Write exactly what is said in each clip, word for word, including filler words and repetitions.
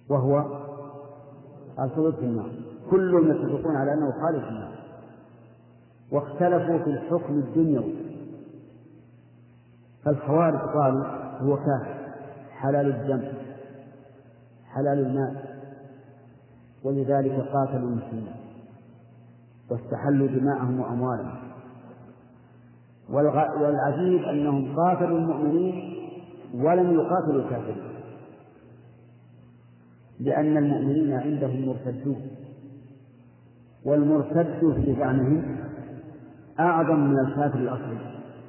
وهو الخلود في النار، كلهم يتفقون على أنه خالد في النار. واختلفوا في الحكم الدنيوي، فالخوارج قالوا هو كافر حلال الدم حلال المال، ولذلك قاتلوا المسلمين واستحلوا دماءهم وأموالهم. والعجيب أنهم قاتلوا المؤمنين ولم يقاتلوا الكافرين، لأن المؤمنين عندهم مرتدون، والمرتد في زعمهم أعظم من الكافر الأصلي،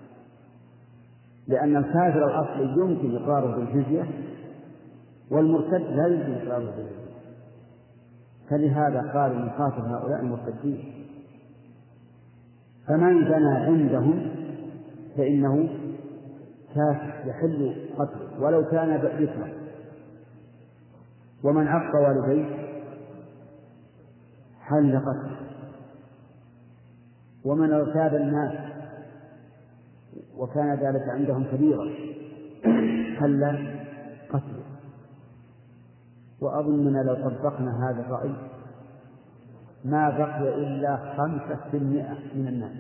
لأن الكافر الأصلي يمكن إقراره بالجزية والمرتد لا يمكن إقراره بالجزية، فلهذا قالوا نقاتل هؤلاء المرتدين. فمن زنى عندهم فإنه كافر يحل قتله ولو كان بكرا، ومن عق والديه حل قتله، ومن ارتاب الناس وكان ذلك عندهم كبيرا حل قتله. وأظننا لو طبقنا هذا الرأي ما بقي إلا خمسة في المئة من الناس.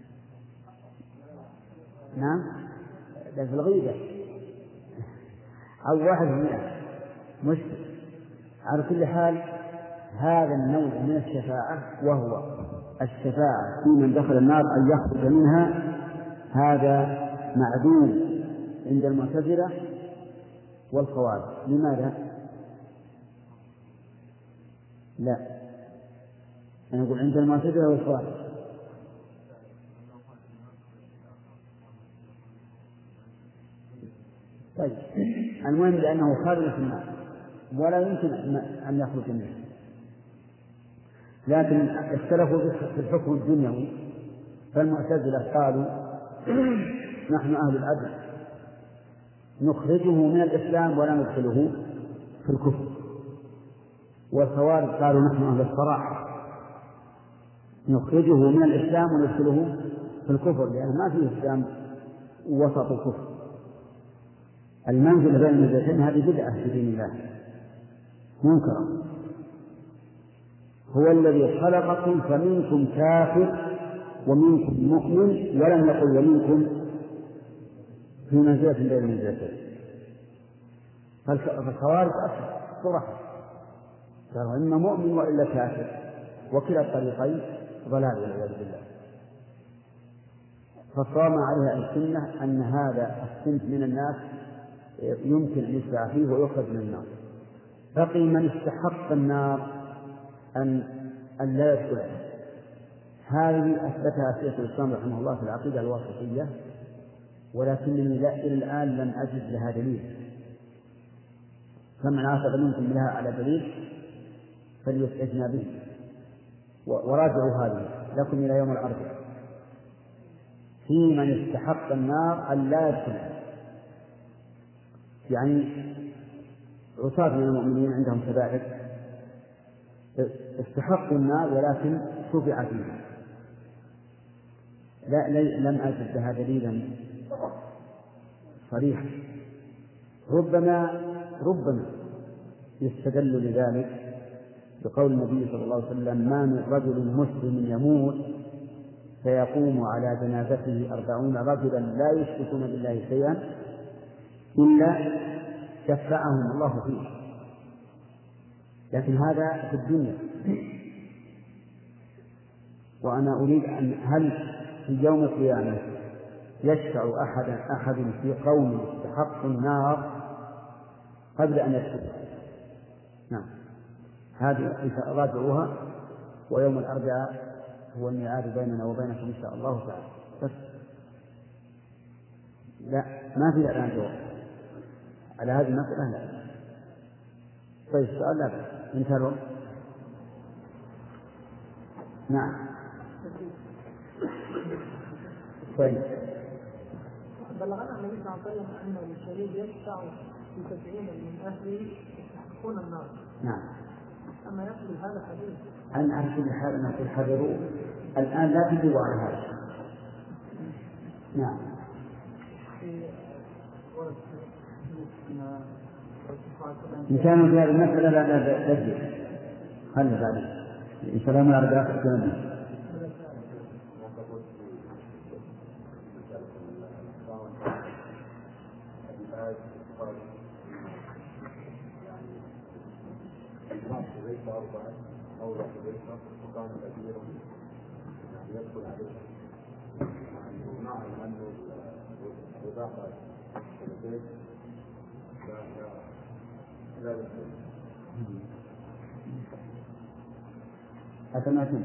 نعم، ده في الغيبة أو واحد في المئة مشكل. على كل حال هذا النوع من الشفاعة، وهو الشفاعة في من دخل النار أن يخرج منها، هذا معدوم عند المعتزلة والخوارج. لماذا؟ لا، أنا أقول عند المعتزلة والخوارج. طيب، المهم لأنه خارج في النار ولا يمكن أن يخرج منه، لكن اختلفوا في الحكم الدنيوي. فالمعتزلة قالوا نحن أهل العدل نخرجه من الإسلام ولا ندخله في الكفر، والخوارج قالوا نحن أهل الصراحة نخرجه من الإسلام وندخله في الكفر، لأن ما فيه إسلام وسط الكفر. المنزل بين المنزلتين هذه بدعة في دين الله منكرة. هو الذي خلقكم فمنكم كافر ومنكم مؤمن، ولم يقل ومنكم في منزلة بين المنزلتين. فالخوارج صرح قالوا إما مؤمن وإلا كافر، وكلا الطريقين ضلال والعياذ بالله. فصام عليها السنة أن هذا الصنف من الناس يمكن أن يشفع فيه ويخرج من النار. بقي من استحق النار أن أن لا يدخلها. هذه أثبتها شيخ الإسلام رحمه الله في العقيدة الواسطية، ولكنني لا إلى الآن لم أجد لها دليل. فمن عاقب منكم لها على دليل فليسعدنا به، وراجعوا هذه لكم إلى يوم الأربعاء. في من استحق النار أن لا يدخلها، يعني عصاة من المؤمنين عندهم كبائر استحقوا النار ولكن شفع فيها. لا لم أجد لها دليلا صريحا. ربما ربما يستدل لذلك بقول النبي صلى الله عليه وسلم: ما من رجل مسلم يموت فيقوم على جنازته أربعون رجلا لا يشركون بالله شيئا إلا شفعهم الله فيه. لكن هذا في الدنيا، وأنا أريد أن هل في يوم القيامة يشفع أحد أحد في قوم يستحق النار قبل أن يدخل؟ نعم، هذه راجعوها، ويوم الأربعاء هو الميعاد بيننا وبينكم إن شاء الله تعالى. بس لا، ما في الآن جواب على هذه المسألة. لا. طيب، السؤال لا انتهوا. نعم. طيب. بلغنا النبي صلى الله عليه وسلم أن الشهيد يشفع في سبعين من أهله يستحقون النار. نعم. أما يقول هذا حديث أن على كل حال نقول حذروا الآن، لا تجيبوا على هذا. نعم. في ورد إن كانوا في هذه المسألة لا لا تجد خلنا بعد إن شاء الله ما أرجع أكثر أو رحلتها وكان كبيرا يدخل عليه نعلم أنه الإضافة البيت لا يمكن أتماثل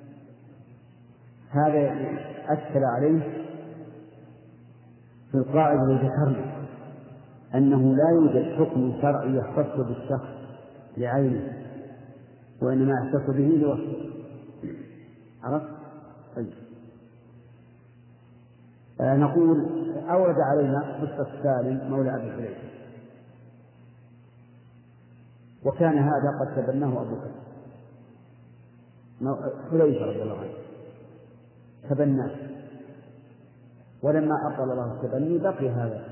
هذا أشكل عليه في القاعدة التي ذكرنا أنه لا يوجد حكم شرعي يختص بالشخص لعينه وإنما يختص به لوصفه. عرفت؟ طيب. آه نقول أورد علينا قصة سالم مولى أبي حذيفة، وكان هذا قد تبناه أبو بكر حذيفة رضي الله عنه تبناه، ولما أقل الله التبني بقي هذا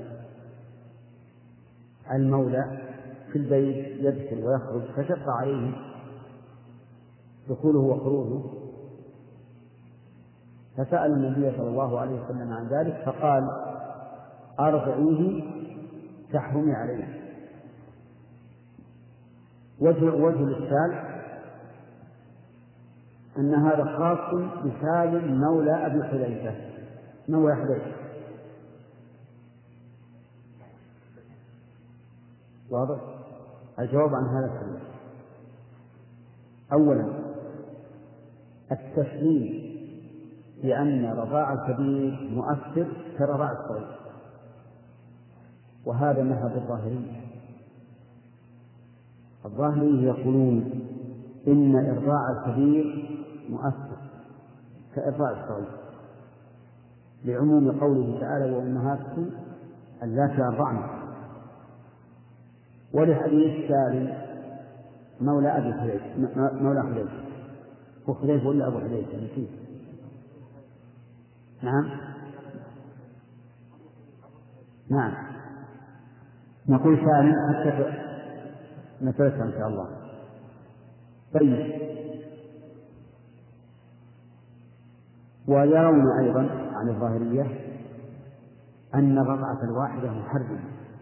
المولى في البيت يدخل ويخرج، فشق عليه دخوله وخروجه، فسأل النبي صلى الله عليه وسلم عن ذلك فقال أرضعيه تحرمي عليه. وجه وجه الإشكال أن هذا خاص بسالم مولى أبي حذيفة مولى حذيفة. واضح؟ الجواب عن هذا السؤال: أولا التسليم بأن رضاع الكبير مؤثر كرضاع الصغير، وهذا مذهب الظاهرية. الظاهرية يقولون إن إرضاع الكبير مؤثر كإرضاع الصغير، لعموم قوله تعالى: وأمهاتكم اللاتي أرضعنكم، ولحديث سالم مولى أبي حذيفة مولى حذيفة هو حذيفة ولا أبو حذيفة نسيت. نعم نعم نقول سالم حتى نتذكر إن شاء الله. طيب. ويرون أيضا عن الظاهرية أن الرضعة الواحدة محرمة،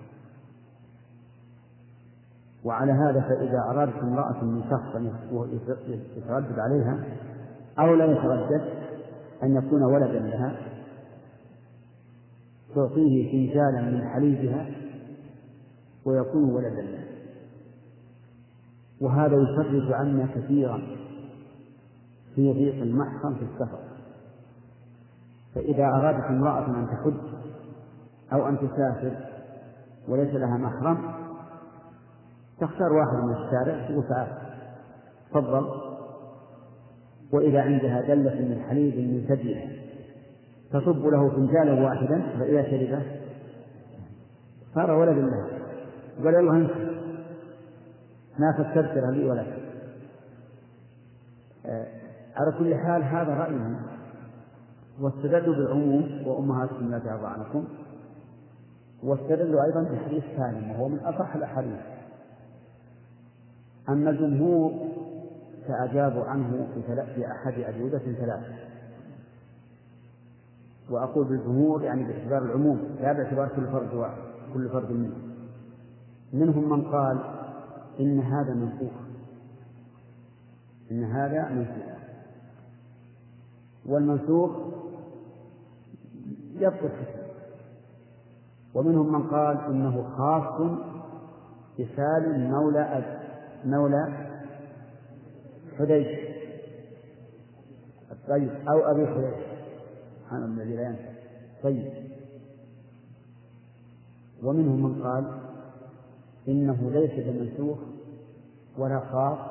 وعلى هذا فإذا أرادت امرأة من شخص يتردد عليها أو لا يتردد أن يكون ولدا لها تعطيه فنجالا من حليبها ويكون ولدا لها، وهذا يفرج عنا كثيرا في ضيق المحرم في السفر. فإذا أرادت امرأة أن تحج أو أن تسافر وليس لها محرم تختار واحد من الشارع تقول تعال تفضل، وإذا عندها دلة من حليب من ثديها تصب له فنجالا واحدا، فإذا شربه صار ولد لها. قال يلا انت ما تستبشر لي ولا آه على كل حال هذا رأيهم، واستدلوا بالعموم وأمهاتكم اللاتي أرضعنكم، واستدلوا أيضا بحديث سالم وهو من أصح الأحاديث. أما الجمهور فأجابوا عنه في أحد أجوبة ثلاثة، وأقول بالجمهور يعني باعتبار العموم لا باعتبار كل فرد واحد كل فرد منهم. منهم من قال إن هذا منسوخ إن هذا منسوخ والمنسوخ يبقى الحكم، ومنهم من قال إنه خاص بسالم مولى أب مولى حذيفة طيب أو أبي حذيفة سبحان الله الذي لا ينسى. طيب. ومنهم من قال إنه ليس بمنسوخ ولا خاص،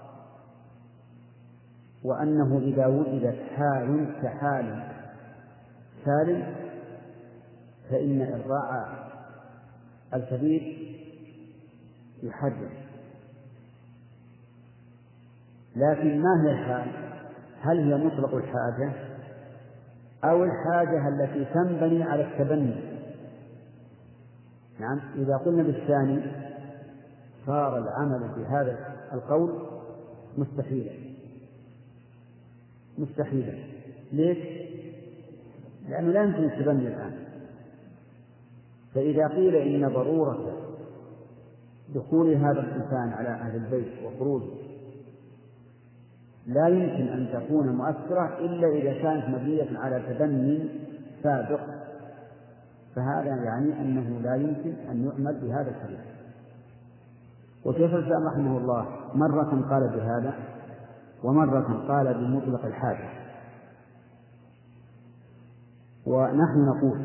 وأنه إذا وجدت حال كحال سالم فإن إرضاع الكبير يحرم. لكن ما هي الحال؟ هل هي مطلق الحاجة أو الحاجة التي تنبني على التبني؟ نعم. إذا قلنا بالثاني صار العمل بهذا القول مستحيلا مستحيلا. ليش؟ لأنه لا يمكن التبني الآن. فإذا قيل إن ضرورة دخول هذا الإنسان على أهل البيت وخروجه لا يمكن أن تكون مؤثرة إلا إذا كانت مبنية على تبني سابق، فهذا يعني أنه لا يمكن أن يعمل بهذا الحديث. وشيخ الإسلام رحمه الله مرة قال بهذا ومرة قال بمطلق الحاجة. ونحن نقول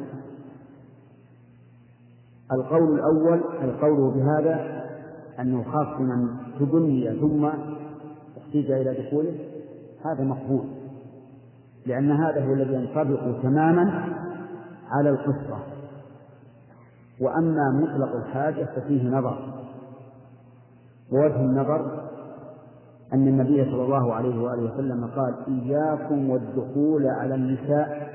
القول الأول القول بهذا أنه خاص من تبني ثم احتاج إلى دخوله، هذا مقبول، لأن هذا هو الذي ينطبق تماما على القصة. وأما مطلق الحاجة ففيه نظر، ووجه النظر أن النبي صلى الله عليه وآله وسلم قال إياكم والدخول على النساء،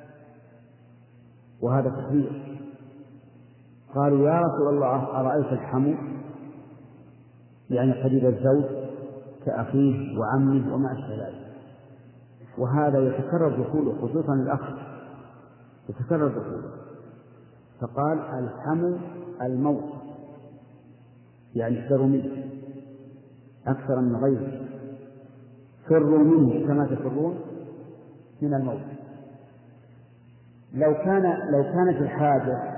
وهذا تحذير. قالوا يا رسول الله أرأيت الحمو، يعني قريب الزوج كأخيه وعمه وما أشبه ذلك، وهذا يتكرر دخوله خصوصا الأخ يتكرر دخوله. فقال الحمو الموت، يعني احذروا منه أكثر من غيره، فروا منه كما تفرون من الموت. لو كان لو كانت الحاجة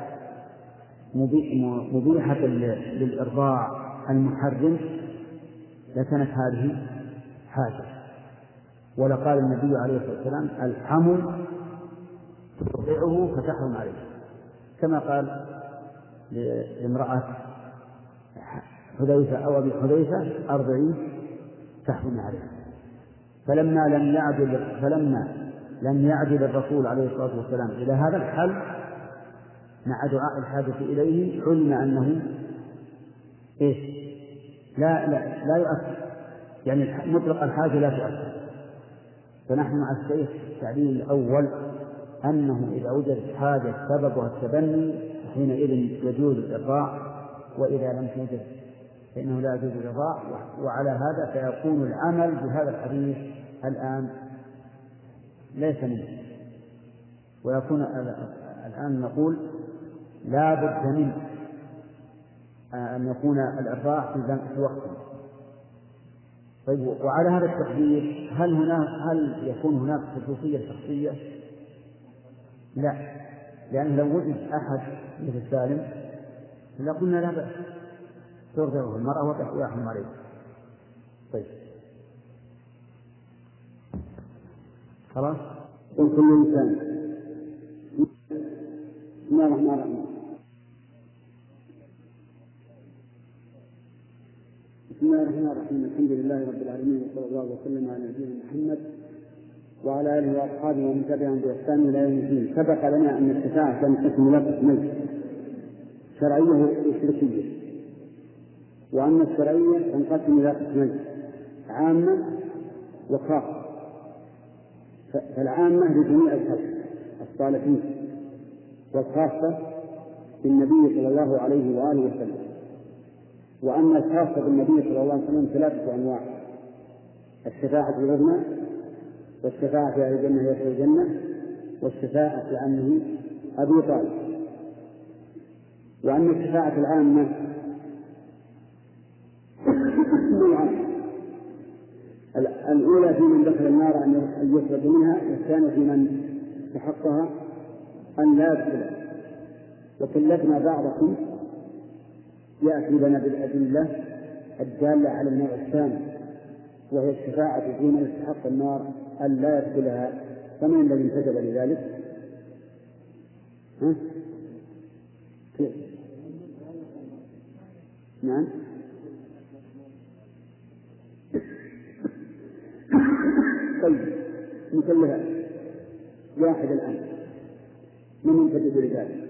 مبيحة للإرضاع المحرم لكانت هذه حاجة، ولقال النبي عليه الصلاة والسلام الحمو ترضعه فتحرم عليه، كما قال لامرأة حذيفة أو أبي حذيفة أرضعيه تحرم عليه. فلما لم يعدل فلما لم يعدل الرسول عليه الصلاة والسلام إلى هذا الحل مع دعاء الحاجة إليه، علم أنه إيش؟ لا لا لا يؤثر، يعني مطلق الحاجة لا تؤثر. فنحن مع الشيخ التعليل الأول أنه إذا وجدت حاجة سببها التبني حينئذ يجوز الإرضاع، وإذا لم توجد فإنه لا يجوز الإرضاع. وعلى هذا فيكون العمل بهذا الحديث الآن ليس منه، ويكون الآن نقول لا بد من أن يكون الإرضاع في وقته. طيب، وعلى هذا التقدير هل هناك هل يكون هناك خصوصية شخصية؟ لا، لأن لو وجد أحد مثل سالم لقلنا لا بأس ترضعه المرأة ويحرم عليه. طيب خلاص. وكل إنسان بسم الله الرحمن الرحيم. بسم الله الرحمن الرحيم. الحمد لله رب العالمين، وصلى الله وسلم على نبينا محمد وعلى آله وأصحابه ومن تبعهم بإحسان إلى يوم الدين. سبق لنا أن الشفاعة تنقسم إلى قسمين: شرعية وشركية، وأن الشرعية تنقسم إلى قسمين: عامة وخاصة. فالعامة لجميع الخلق الصالحين، والخاصة بالنبي صلى الله عليه وآله وسلم. وأما الخاصة بالنبي صلى الله عليه وسلم ثلاثة أنواع: الشفاعة العظمى، والشفاعة في أهل الجنة يدخل الجنة، والشفاعة في عمه أبي طالب. وأما الشفاعة العامة نوعان: الأولى في من دخل النار أن يخرج منها، والثانية في من استحقها أن لا يدخل. وكلفنا بعضكم يأتي لنا بالأدلة الدالة على النوع الثاني، وهي الشفاعة في من استحق النار أن لا يدخلها. فمن الذي انتجب لذلك؟ ها؟ كيف؟ نعم. طيب، مثلها واحد الآن، من ينتجب لذلك؟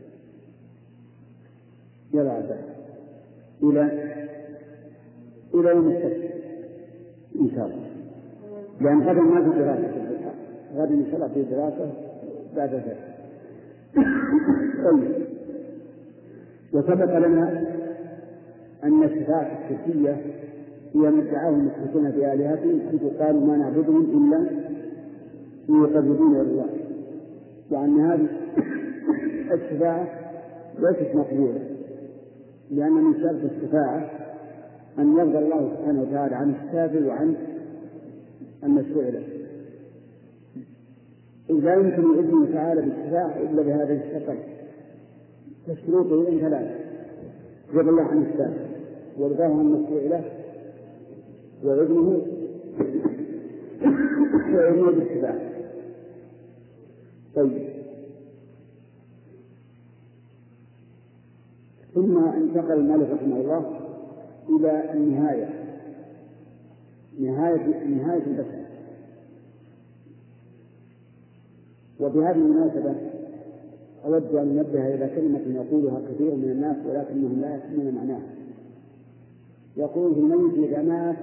يلا عبد إلى إلى يوم السبت إن شاء الله، لأن غدا ما في دراسة في الحلقة، غدا إن شاء الله في دراسة بعد ذلك. طيب، وسبق لنا أن الشفاعة الشركية هي ما ادعاه المشركون بآلهتهم حيث قالوا ما نعبدهم إلا ليقربونا إلى الله، وأن هذه الشفاعة ليست مقبولة، لأن من شرط الشفاعة أن يرضى الله سبحانه وتعالى عن الشافع وعن المشفوع له، إذ لا يمكن إذنه تعالى بالشفاعة إلا بهذه الشرط، فالشروط إذن ثلاثة: يرضى الله عن الشافع ورضاه عن المشفوع له وإذنه وإذنه بالشفاعة. طيب، ثم انتقل المؤلف رحمه الله إلى النهاية، نهاية نهاية البشر. وبهذه المناسبة أود أن أنبه إلى كلمة يقولها كثير من الناس ولكنهم لا يفهمون معناها. يقول: الميت إذا مات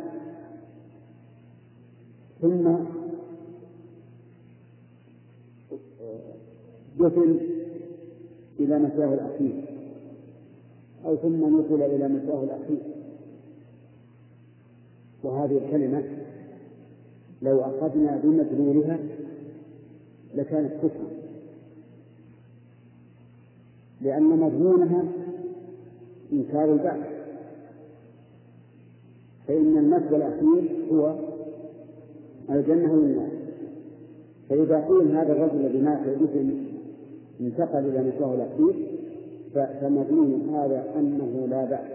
ثم دفن إلى مساه الأخير أو ثم نقل إلى مساه الأخير، وهذه الكلمة لو أخذنا بمدلولها لكانت كفرا، لأن مضمونها إنكار البعث، فإن المثوى الأخير هو الجنة والنار. فإذا قيل هذا الرجل الذي مات ودفن انتقل إلى مساه الأخير فمضمون هذا أنه لا بأس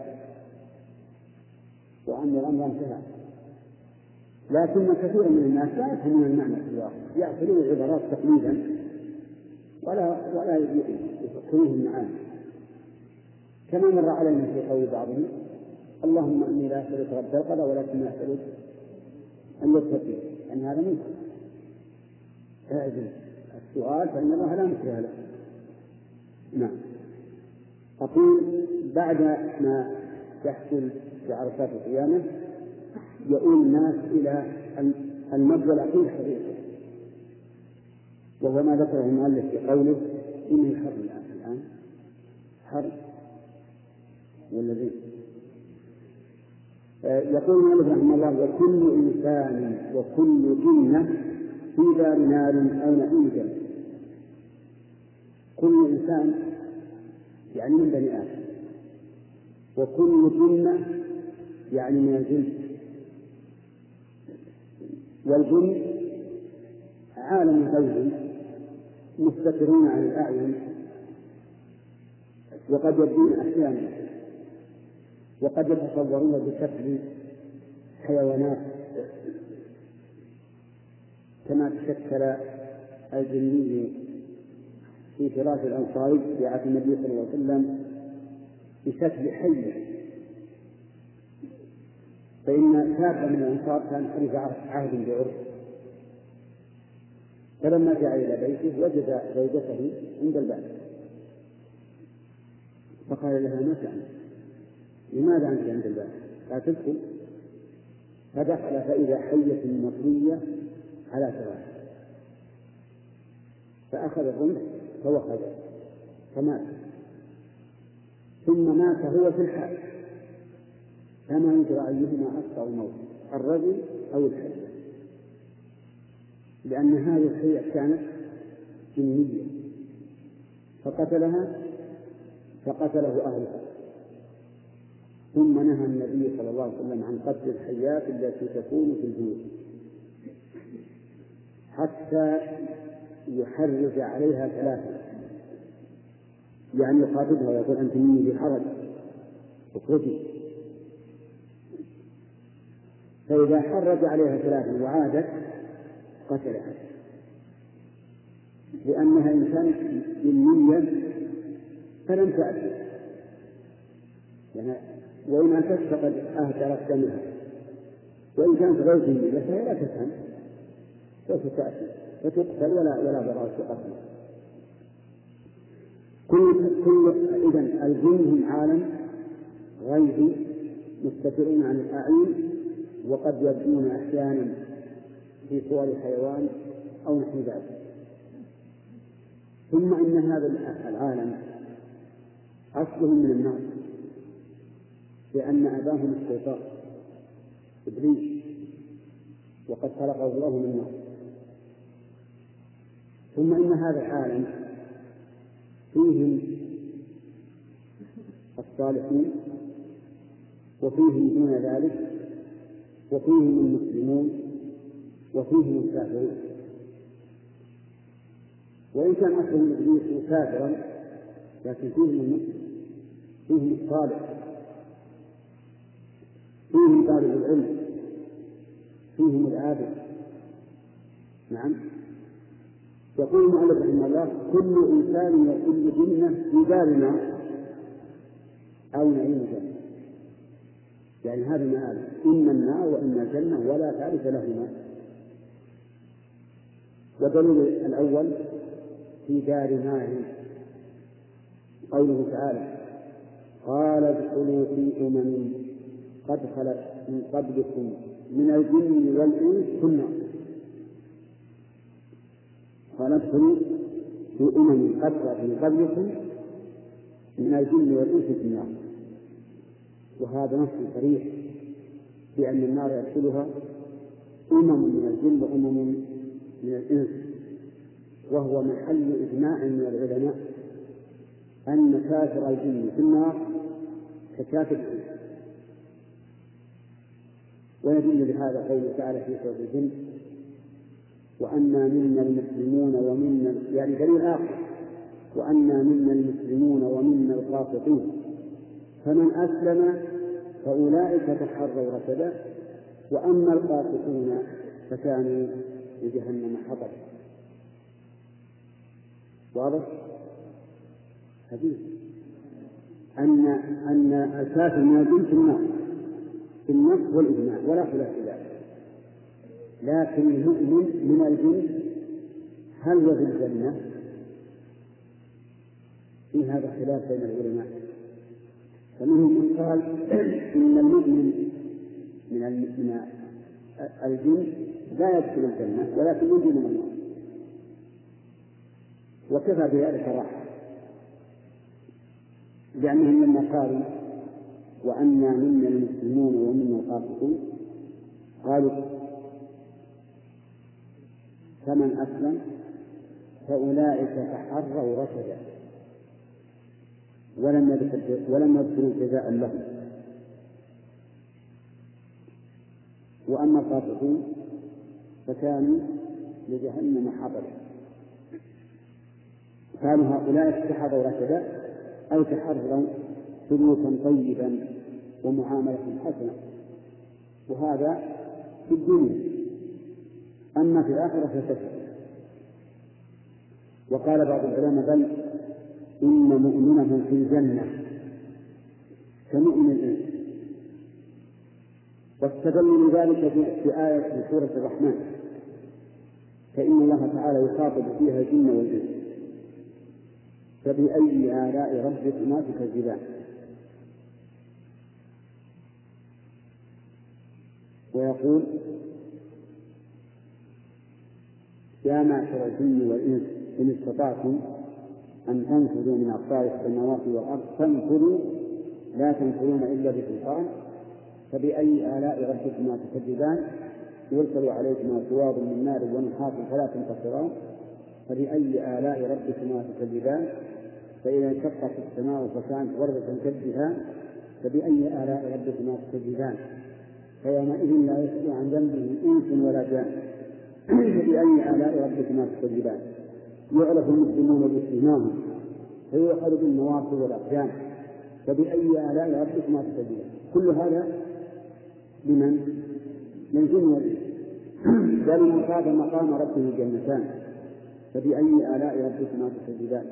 وأن الأمر انتهى. لكن كثير من الناس لا يفهمون المعنى في الواقع، يأخذون العبارات تقليدا ولا ولا يفكرون المعاني، كما مر علينا في قول بعضهم: اللهم إني لا أسألك رب القضاء ولكن أسألك أن يتقي، أن هذا منكر. هذا السؤال فإن الله لا مكره له. نعم. أقول: بعد ما يحصل في عرصات القيامة يؤول الناس إلى المجوى الأخير حقيقة، وهو ما ذكره المؤلف في قوله: إنه حر الآن الآن حر والذي يقول المؤلف رحمه الله: وكل إنسان وكل جنة في دار نار أو نعيم جنة. كل إنسان يعني من بني آدم، وكل جنة يعني من الجن، والجن عالم غيبي مستترون عن الأعين وقد يبدون أحيانا، وقد يتصورون بشكل حيوانات كما تشكل الجني في فراش الأنصاري في عهد النبي صلى الله عليه وسلم بشكل حي. فإن شابا من الأنصار كان حديث عهد بعرف، فلما جاء إلى بيته وجد زوجته عند الباب فقال لها: ما شأنك؟ لماذا أنت عند الباب؟ لا تدخل. فدخل فإذا حية مطوية على فراشه، فأخذ الرمح فوقف فمات، ثم مات هو في الحال، فما يدرى أيهما أسرع الموت، الرجل أو الحية، لأن هذه الحية كانت جنية فقتلها فقتله أهلها. ثم نهى النبي صلى الله عليه وسلم عن قتل الحيات التي تكون في البيوت حتى يحرج عليها ثلاثة، يعني يخاطبها ويقول: أنت مني بحرج اخرجي. فإذا حرج عليها ثلاثة وعادت قتلها، لأنها إن كانت جنية فلم تأتي، يعني وإن أتت فقد أهدرت دمها، وإن كانت غير جنية فهي لا تفهم سوف تأتي فتقتل ولا ولا ضرر في قتلها. كل كل إذن الجن هم عالم غيبي مستترون عن الأعين، وقد يبدون أحيانا في صور حيوان أو نحو ذلك. ثم إن هذا العالم أصله من النار، بأن أباهم الشيطان إبليس، وقد خلقه الله من نار. ثم إن هذا العالم فيهم الصالحين وفيهم دون ذلك، وفيهم المسلمون وفيهم الكافرون. وإن كان أصل إبليس كافرا لكن فيهم المسلم، فيهم الصالح، فيهم طالب العلم، فيهم العابد. نعم. يقول المؤلف رحمه الله: كل إنسان وكل جنة في دار نار أو نعيم جنة. يعني هذا المآل، إما النار وإما الجنة ولا ثالث لهما. ودليل الأول في دار نار قوله تعالى: قال ادخلوا في أمم قد خلت من قبلكم من الجن والإنس في النار. قال ادخلوا في أمم قد خلت من قبلكم من الجن والإنس في النار. وهذا نص صريح بأن النار يدخلها أمم من الجن وأمم من الإنس، وهو محل إجماع من العلماء أن كافر الجن في النار ككافر الإنس. ويدل لهذا قوله تعالى في سورة الجن: وأنا منا المسلمون ومنا، يعني دليل آخر: وأنا منا المسلمون ومنا القاسطون فمن أسلم فأولئك تحروا رشدا وأما القاسطون فكانوا لجهنم حطبا. واضح؟ حديث أن أن الكافر من الجن في النار في النص والإجماع ولا خلاف في ذلك. لكن المؤمن من الجن هل هو في الجنة؟ في هذا خلاف بين العلماء. فمنهم من قال إن المؤمن من من الجن لا يدخل الجنة ولكن ينجو من النار، وكفى بذلك راحة، لأنهم لما قالوا وأنا منا المسلمون ومنا القاسطون قالوا فمن أسلم فأولئك تحروا رشدا ولم يذكروا جزاء لهم، وأما القاسطون فكانوا لجهنم حطبا. قالوا هؤلاء تحروا رشدا أو تحروا سلوكا طيبا ومعاملة حسنة، وهذا في الدنيا. أما في الآخرة فكفر. وقال بعض العلماء بل إن مؤمنهم في الجنة كمؤمن الإنس، واستدلوا لذلك في آية في سورة الرحمن: فإن الله تعالى يخاطب فيها الجن والإنس فبأي آلاء ربكما تكذبان. ويقول: يا معشر الجن والإنس إن استطعتم أن تنفذوا من أقطار السماوات والأرض فانفذوا لا تنفذون إلا بسلطان فبأي آلاء ربكما تكذبان يرسل عليكما شواظ من نار ونحاس فلا تنتصران فبأي آلاء ربكما تكذبان فإذا انشقت السماء فكانت وردة كالدهان فبأي آلاء ربكما تكذبان فيومئذ لا يسأل عن ذنبه إنس ولا جان فبأي آلاء ربكما تكذبان يعرف المسلمون باسمهم فيؤخذ بالنواصي والأقدام فبأي آلاء ربكما تكذبان. كل هذا لمن؟ للجن والإنس. بل من خاف مقام ربه جنتان فبأي آلاء ربكما تكذبان.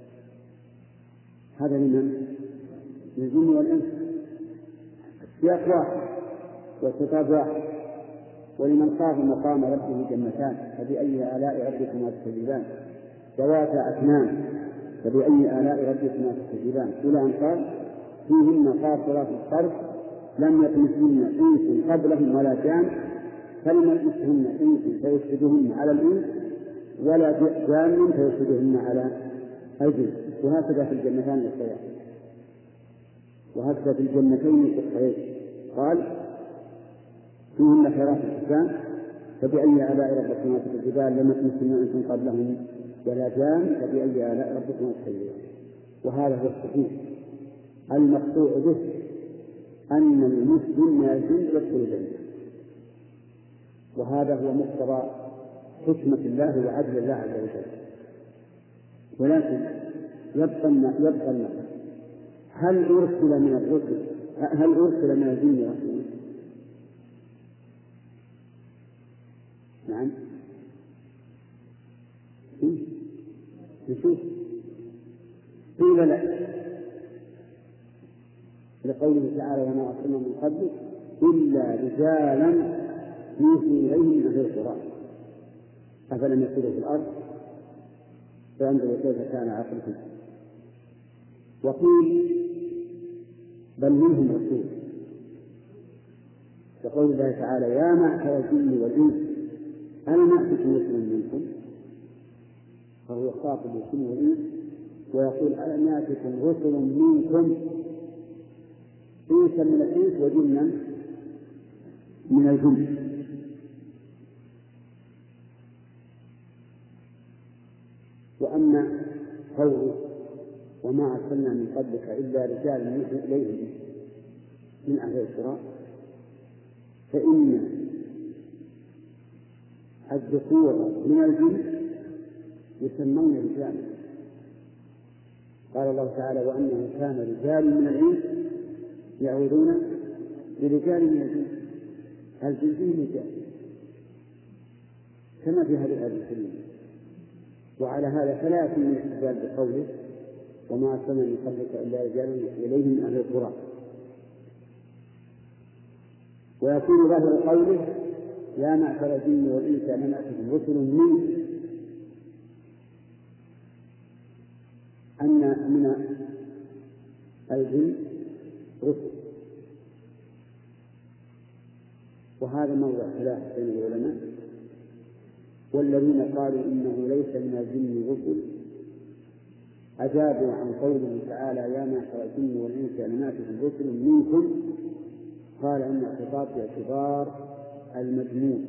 هذا لمن؟ للجن والإنس. السياق واحد والخطاب واحد. ولمن خاف مقام ربه جنتان فبأي آلاء ربكما تكذبان ذواتا أكمام فبأي آلاء ربكما تكذبان إلى أن قال: فيهن قاصرات الطرف لم يطمثهن إنس قبلهم ولا جان فلم يطمثهن إنس فيفسدهن على الإنس ولا جان فيفسدهن على الجن. وهكذا في الجنتان والسياق. وهز في الجنتين الصحيح قال فيهن خيرات حسان فبأي آلاء ربكما تكذبان لم يكن أنتم قبلهم ولا جان فبأي آلاء ربكما تكذبان. وهذا هو الصحيح المقطوع به أن المسلم لا يجوز يدخل الجنة، وهذا هو مقتضى حكمة الله وعدل الله عز وجل. ولكن يبقى يبقى النظر هل أرسل من الرسل هل أرسل من الجن رسول؟ نعم نشوف قيل لا لقوله تعالى وما أرسلنا من قبلك إلا رجالا يوحي إليهم من أهل القرى أفلم يسيروا في الأرض فينظروا كيف كان عاقبتهم. وقيل بل منهم رسول كقول الله تعالى يا معشر الجن والإنس ألم يأتكم رسل منكم، فهو يخاطب الجن والإنس ويقول ألم يأتكم رسل منكم إنسا من الإنس وجنا من الجن. وأما قوله وما أرسلنا من قبلك إلا رجالا يوحي إليهم من أهل القرى فإن الذكور من الجن يسمون رجالا. قال الله تعالى وأنه كان رجال من الإنس يعودون برجال من الجن الجن فيه رجال كما في هذه الآية الكريمة. وعلى هذا فلا يكون من الاستدلال بقوله وما أرسلنا من قبلك إلا رجال إليهم من أهل القرى، ويكون ظاهر قوله يا معشر الجن والإنس ألم يأتكم رسل منكم أن من الجن رسل. وهذا موضع خلاف بين العلماء، والذين قالوا إنه ليس من الجن رسل أجابوا عن قوله تعالى يا معشر الجن والإنس ألم يأتكم رسل منكم قال إن الخطاب باعتبار المجموع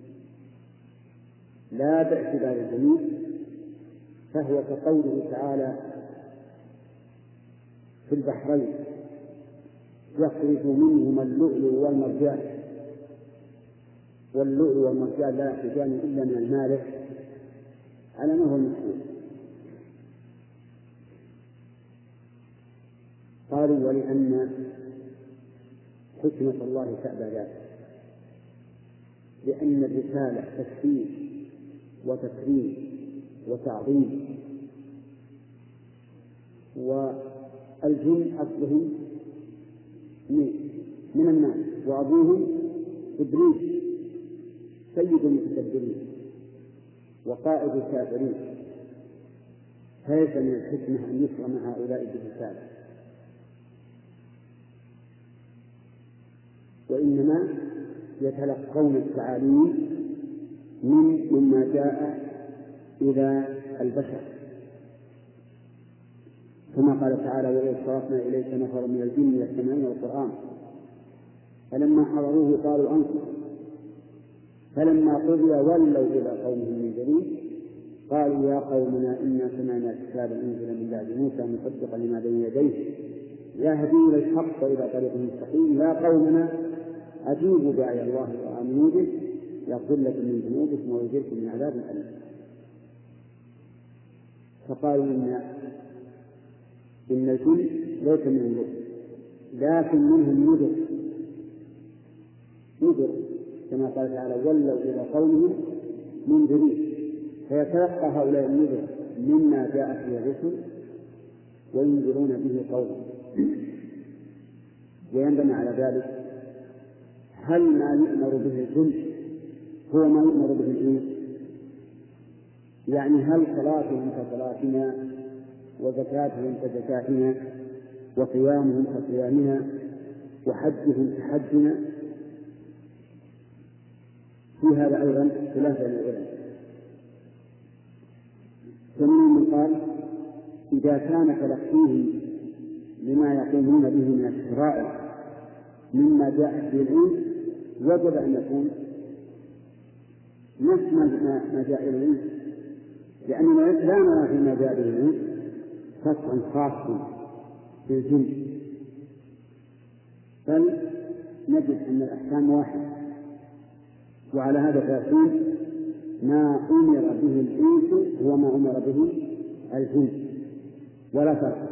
لا باعتبار الجميع، فهو كقوله تعالى في البحرين يخرج منهما اللؤلؤ والمرجان، واللؤلؤ والمرجان لا يخرجان إلا من المالح على ما هو المشهور. قالوا ولأن حكمة الله تأبى ذلك، لأن الرسالة تكفير وتكريم وتعظيم، والجن أصلهم من الناس وأبوهم إبليس سيد المتكبرين وقائد الكافرين، فليس من الحكمة أن يكرم هؤلاء بالرسالة، وإنما يتلقون التعاليم من مما جاء إلى البشر، كما قال تعالى وإذ صرفنا إليك نفر من الجن يستمعون القرآن فلما حضروه قالوا أنصتوا فلما قضي ولوا إلى قومهم منذرين قالوا يا قومنا إنا سمعنا كتابا أنزل من بعد موسى مصدقا لما بين يديه يهدي إلى الحق وإلى طريق مستقيم يا قومنا أجيبوا داعي الله وآمنوا به يغفر لكم من ذنوبكم ويجركم من عذاب أليم. فقالوا إن إن الجن ليس منهم رسل لكن منهم نذر نذر كما قال تعالى ولوا إلى قومهم منذرين، فيتلقى هؤلاء النذر مما جاء فيه الرسل وينذرون به قومهم. وينبني على ذلك هل ما يؤمر به الجن هو ما يؤمر به الإنس؟ يعني هل صلاتهم كصلاتنا وزكاتهم كزكاتنا وصيامهم كصيامنا وحجهم كحجنا؟ في هذا أيضا خلاف بين العلماء. فمنهم من قال إذا كان تلقيه لما يقومون به من الشرائع مما جاء به العلم وجب أن يكون نفس ما جاء به العلم، لأننا لا نرى فيما جاء به العلم قطعا خاصا بالجن، بل نجد أن الأحكام واحدة. وعلى هذا فيكون ما أمر به الإنس هو ما أمر به الجن ولا فرق.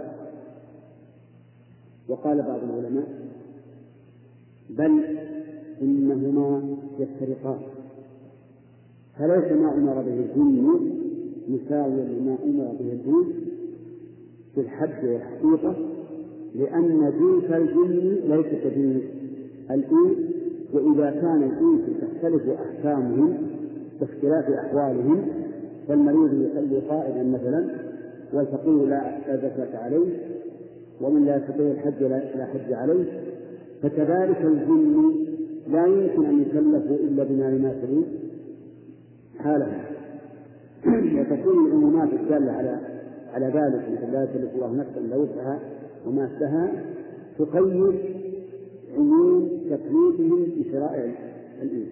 وقال بعض العلماء بل إنهما يفترقان، فليس ما أمر به الجن مساويا لما أمر به الإنس في الحد والحقيقة، لأن جنس الجن ليس كجنس الإنس، وإذا كان الإنس تختلف أحكامهم باختلاف أحوالهم، فالمريض يصلي قائما مثلا والفقير لا زكاة عليه ومن لا يستطيع الحج لا حج عليه، فكذلك الجن لا يمكن أن يكلفوا إلا بما يناسب حالهم. وتكون العمومات الدالة على على ذلك مثل لا يكلف الله نفسا إلا وسعها وما اشتهى تقيد عموم تكليفهم بشرائع الإنس.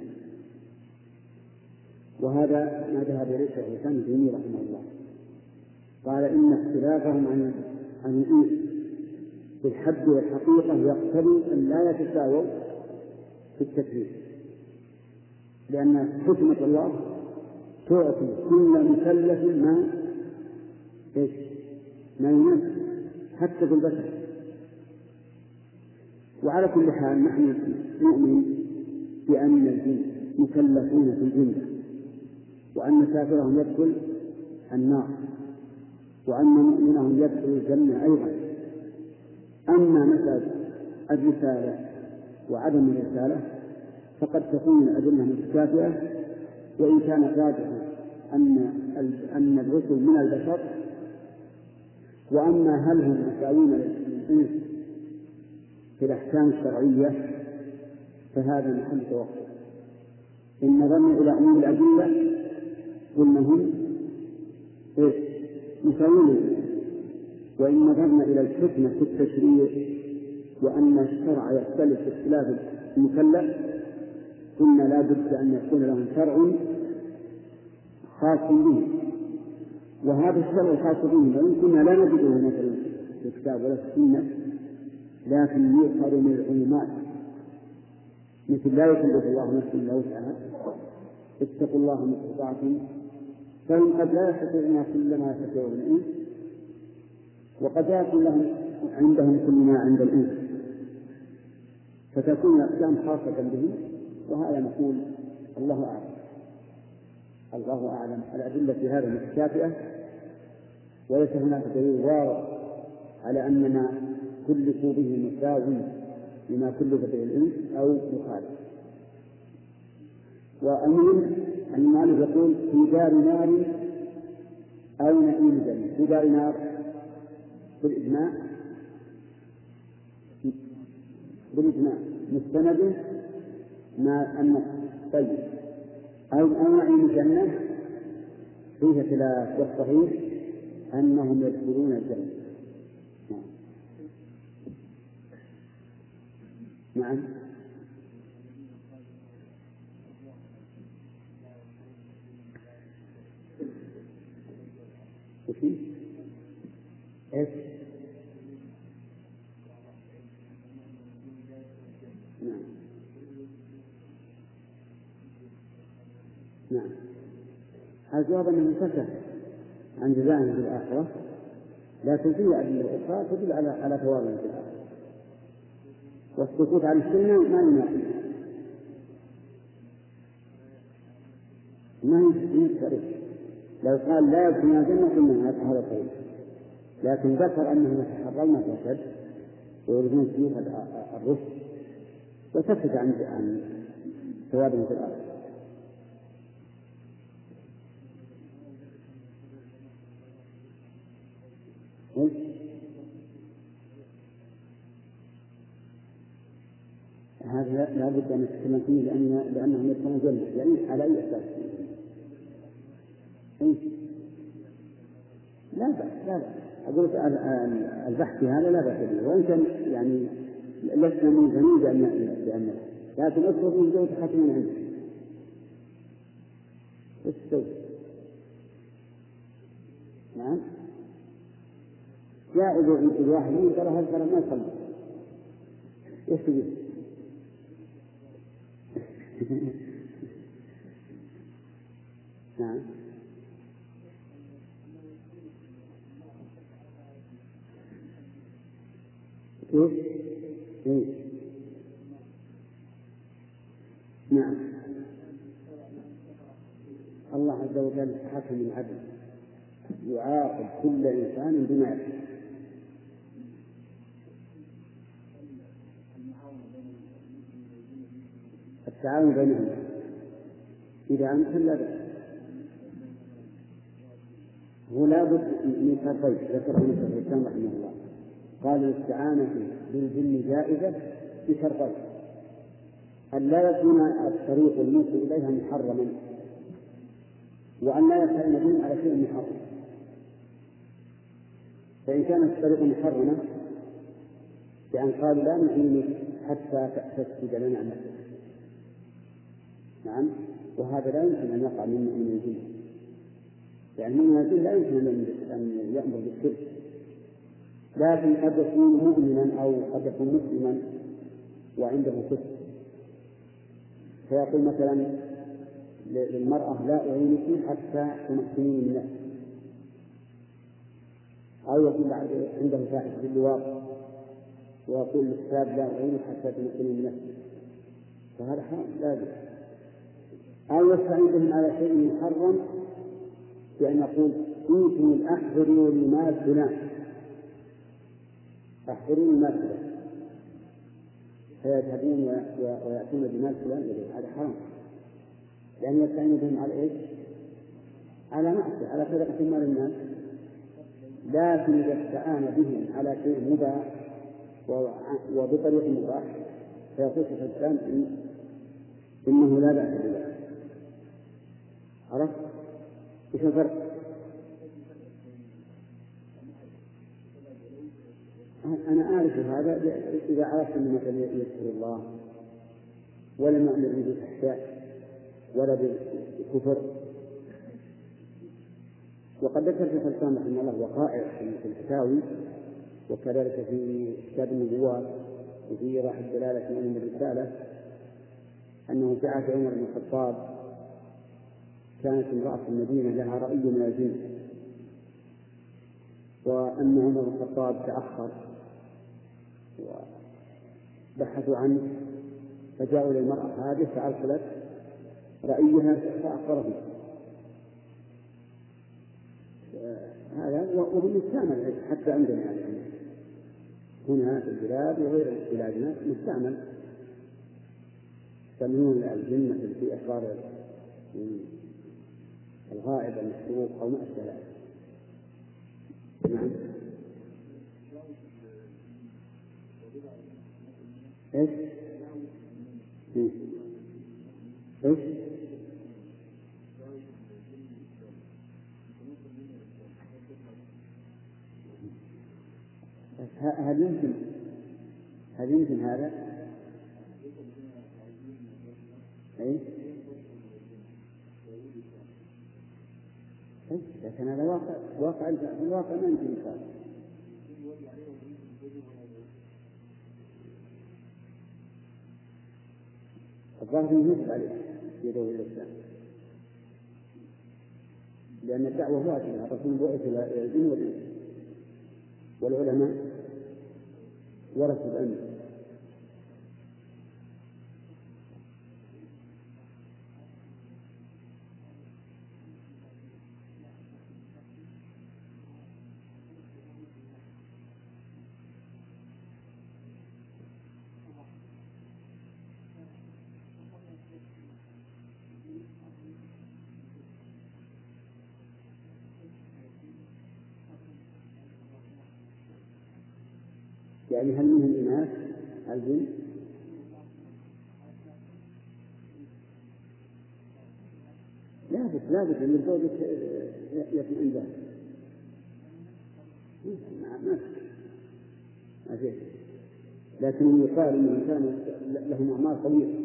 وهذا ما ذهب إليه شيخ الإسلام ابن تيمية رحمه الله، قال إن اختلافهم عن عن الإنس في الحد والحقيقة يقتضي أن لا يتساووا في التكليف، لأن حكمة الله تعطي كل مكلف ما إيش ما يناسب حتى في البشر. وعلى كل حال نحن نؤمن بأن الجن مكلفون في الجنة، وأن كافرهم يدخل النار، وأن مؤمنهم يدخل الجنة أيضا. أما مسألة الرسالة وعدم الرسالة فقد تكون الأدلة متكافئة، وإن كان راجحا أن أن الرسل من البشر. وأما هل هم مساوون للإنس في الأحكام الشرعية فهذا محل توقف. إن نظرنا إلى عموم الأدلة قلنا هم مساوون، وإن نظرنا إلى الحكمة في التشريع وأن الشرع يختلف باختلاف المكلف قلنا لا بد أن يكون لهم شرع خاص به، وهذا الشرع الخاص به وإن كنا لا نجده مثلا في الكتاب ولا في السنة لكن يؤخذ من العلومات، مثل لا يكلف الله نفسا إلا وسعها اتقوا الله ما استطعتم، فهم قد لا يستطيعون كل ما يستطيعون الإنس، وقد يكون لهم عندهم كل ما عند الإنس، فتكون الأحكام خاصة به. وهذا نقول الله أعلم الله أعلم الأدلة في هذا متكافئة، وليس هناك دليل واضح على أننا كلفوا به مساوي لما كلف به الإنس أو مخالف. والمهم أن المؤلف يقول في دار نار أو نعيم جنة. في دار نار بالإجماع بالإجماع مستند ما أن طيب أو أو نعيم جنة فيه خلاف، والصحيح أنهم يدخلون الجنة. نعم وفي إيش نعم نعم الجواب أنه انتهى عن جزائهم في الآخرة، لكن فيه أدلة أخرى تدل على على ثوابهم في الآخرة، والسكوت عن السنة ما ينافي ما ينفع. لو قال لا يدخلون الجنة قلنا هذا صحيح، لكن ذكر أنهم يتحرون الرشد ويريدون فيه الرشد وسكت عن عن ثوابهم في الآخرة. هذا لا بد أن نتكلم فيه لأن لأنهم يدخلون الجنة، يعني على أي أساس؟ لا بأس لا بأس أقول البحث في هذا لا بأس به، وإن كان يعني لسنا ملزمين بأن لكن اطلب من زوجك حتى من عندك استوى. نعم جائز الواحد من ترى هل ترى ما يصلي يستوي. نعم كيف؟ إيه؟ نعم الله عز وجل حكم العدل يعاقب كل إنسان بما يفعل. التعاون بينهم إذا أمكن لا بأس. هو لا بد من شرطين ذكر ابن القيم رحمه الله، قال الاستعانة بالجن جائزة بشرطين: أن لا يكون الطريق الموصل إليها محرما، وأن لا يستعين بهم على شيء محرم. فإن كانت الطريق محرمة بأن قالوا لا نعينك حتى تسجد لنا نفسك، نعم، وهذا لا يمكن أن يقع من من الجن، يعني من الجن لا يمكن أن يأمر بالشرك، لكن قد يكون مؤمنا أو قد يكون مسلما وعنده كفر، فيقول مثلا للمرأة لا أعينك حتى تمكنيني من نفسي، أو يقول عنده فاحشة في اللواط ويقول للكتاب لا أعينك حتى تمكنيني من نفسي، فهذا حرام لا يجوز. أو يستعين بهم على شيء محرم بأن يقول إنكم أحضروا لمال فلان، أحضروا لمال فلان، فيذهبون ويأتون بمال فلان إليه، هذا حرام، لأن يستعين بهم على إيش؟ على معصية، على سرقة مال الناس. لكن إذا استعان بهم على شيء مباح وبطريق مباح فيقول في الإسلام إن إنه لا بأس بذلك. عرفت؟ إيش الفرق؟ أنا أعرف هذا إذا عرفت أن مثلا يذكر الله ولم يأمر بالفحشاء ولا بالكفر. وقد ذكر في الإسلام رحمه الله وقائع في الفتاوي، وكذلك في كتاب النبوات وفي راح الدلالة من الرسالة، أنه في عهد عمر بن الخطاب كانت امرأة في المدينة لها رأي من الجن، وأن عمر بن الخطاب تأخر وبحثوا عنه فجاءوا للمرأة هذه فأرسلت رأيها فأخبرهم. هذا وهو مستعمل حتى عندنا يعني هنا في البلاد وغير بلادنا مستعمل، يستعملون الجن في إخبار الغائب المحروق أو ما أشبه ذلك. نعم. إيش؟ إيش؟ هل يمكن هل يمكن هذا؟ أي؟ لكن هذا واقع واقع الواقع ما يمكن يقال. الظاهر يجب عليه في دولة الإسلام، لأن الدعوة واجبة، الرسول بعث إلى الجن والإنس، والعلماء ورثوا العلم. يعني هل منهم إناث الجن؟ لا بد لا بد أن الزوج يكون عنده. ما فيه. لكن يقال إنه كان لهم أعمار طويلة،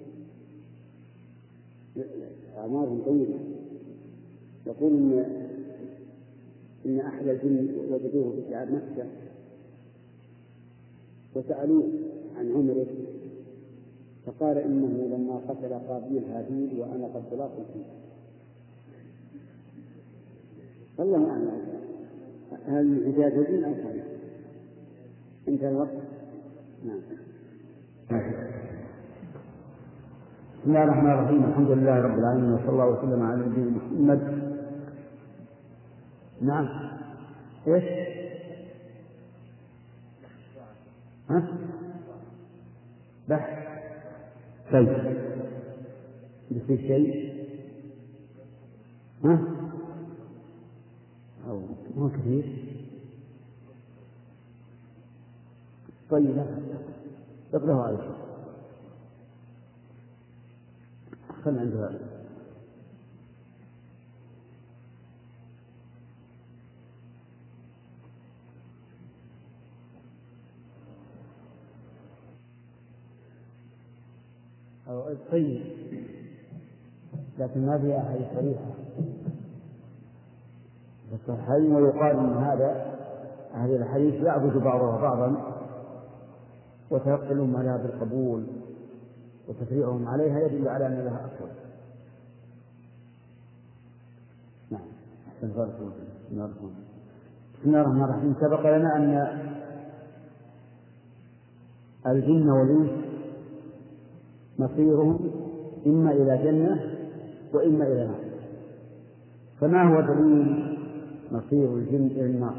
أعمارهم طويلة. يقول إن إن أحد الجن وجدوه في شعاب مكة وسألوه عن عمره، فقال إنه لما قتل قابيل هابيل وأنا قد بلغت فيه. الله أعلم هل إجازة أو صحيح. انتهى الوقت. نعم. بسم الله الرحمن الرحيم. الحمد لله رب العالمين، وصلى الله وسلم على نبينا محمد. نعم. ايش؟ ها؟ بحث. طيب. بس شيء؟ ها؟ أو مو كثير. طيب اقرأه على شيء. خل عنده هذا. طيب، لكن ما فيها أحاديث صريحة في الصحيحين، ويقال إن هذا هذه الحديث يعبد بعضها بعضا، وتيقنهم عليها بالقبول وتفريعهم عليها يدل على أن لها أصل. نعم. بسم الله الرحمن الرحيم. سبق لنا أن الجن والإنس مصيرهم إما إلى جنة وإما إلى نار. فما هو دليل مصير الجن إلى النار؟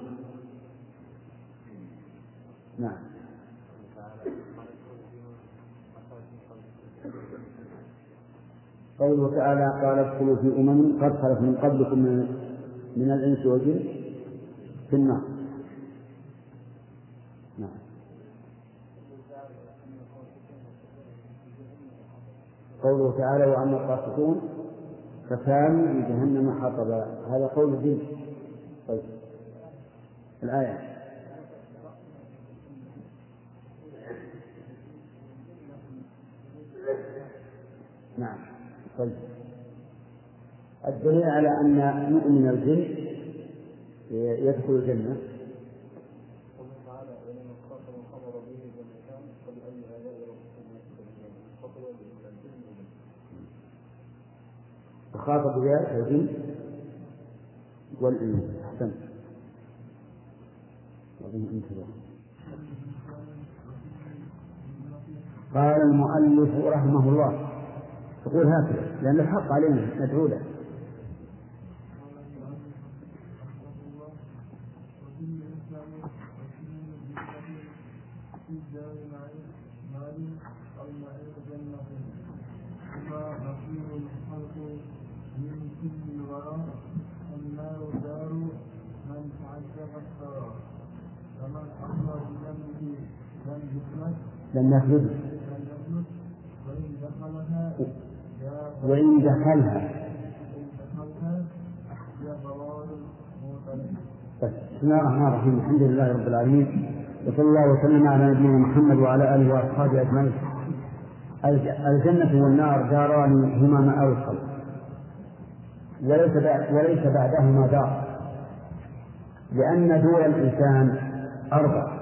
نعم. قوله تعالى قال ادخلوا في أمم قد خلت من قبلكم من الإنس والجن في النار. نعم. قوله تعالى وأما القاسطون فكانوا في جهنم حطبا، هذا قول الدين. طيب الآية. نعم. طيب الدليل على أن مؤمن الجن يدخل الجنة خاطب بذلك الجن والإنس. أحسنت. قال المؤلف رحمه الله، يقول هكذا لأن الحق علينا ندعو له. لم يخلد وإن دخلها. بسم الله الرحمن الرحيم. الحمد لله رب العالمين، وصلى الله وسلم على نبينا محمد وعلى آله وأصحابه أجمعين. الجنة والنار داران هما مآوي الخلق، وليس بعدهما دار، لأن دور الإنسان أربع: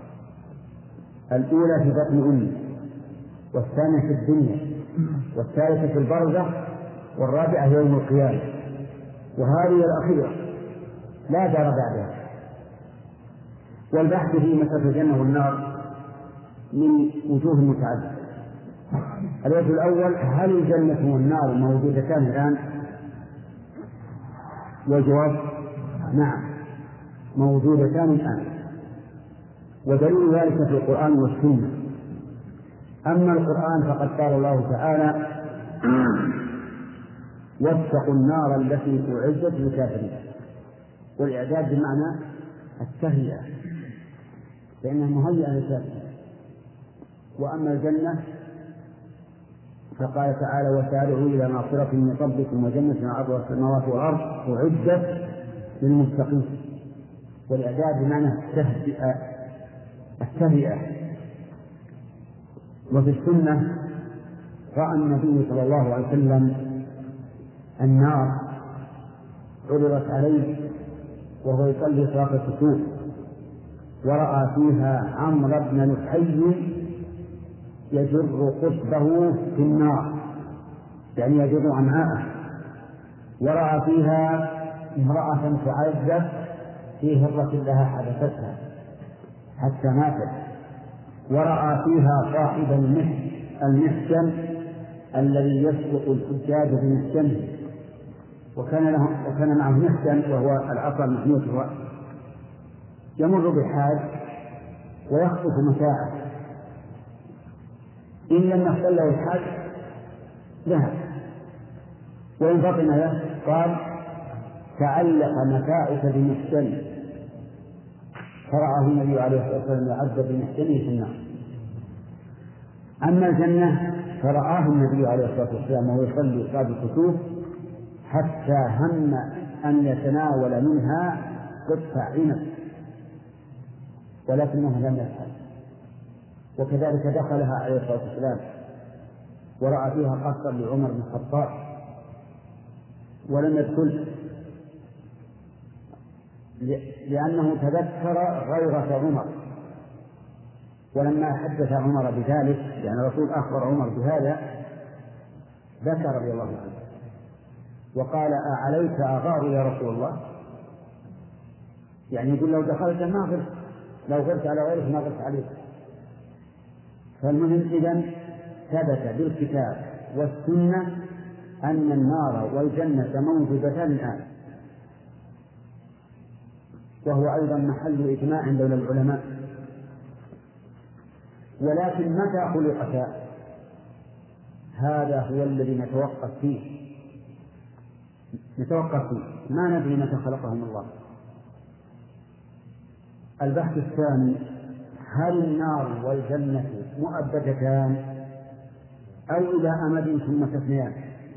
الأولى في بطن أمه، والثانية في الدنيا، والثالثة في البرزخ، والرابعة يوم القيامة، وهذه الأخيرة لا دار بعدها. والبحث في مسألة الجنة والنار من وجوه متعددة. الوجه الأول: هل الجنة والنار موجودتان الآن؟ والجواب: نعم، موجودتان الآن، ودليل ذلك في القرآن والسنة. أما القرآن فقد قال الله تعالى: واتقوا النار التي أعدت للكافرين. والإعداد بمعنى التهيئة، فإنها مهيئة للكافرين. وأما الجنة فقال تعالى: وسارعوا إلى مغفرة من ربكم وجنة عرضها السماوات والأرض أعدت للمتقين. والإعداد بمعنى التهيئة التهيئة. وفي السنة رأى النبي صلى الله عليه وسلم النار عرضت عليه وهو يصلي صلاة الكسوف، ورأى فيها عمرو بن لحي يجر قصبه في النار، يعني يجر أمعاءه، ورأى فيها امرأة تعذب في هرة لها حدثتها حتى ماتت، ورأى فيها صاحب المحسن الذي يسبق الحجاج بمحسنه، وكان له وكان معه محسن وهو العصا المحمود الرأس، يمر بحال ويخطف متاعه، إن لم يحصل له الحال ذهب، وإن فطن له قال تعلق متاعك بمحسن، فرآه النبي عليه الصلاة والسلام يعذب بمحسنه في النار. أما الجنة فرآه النبي عليه الصلاة والسلام وهو يصلي صلاة الكسوف حتى هم أن يتناول منها قطع عنب ولكنه لم يفعل، وكذلك دخلها عليه الصلاة والسلام ورأى فيها قصرا لعمر بن الخطاب ولم يدخل، لأنه تذكر غيرة عمر، ولما حدث عمر بذلك يعني الرسول أخبر عمر بهذا بكى رضي الله عنه وقال أعليك أغار يا رسول الله، يعني يقول لو دخلت ما غرت، لو غرت على غيرك ما غرت عليك. فالمهم إذن ثبت بالكتاب والسنة أن النار والجنة موجودتان الآن، وهو أيضا محل إجماع بين العلماء. ولكن متى خلقتا هذا هو الذي نتوقف فيه نتوقف فيه ما ندري متى خلقهم الله. البحث الثاني هل النار والجنة مؤبدتان أو إلى أمد ثم تثنيان؟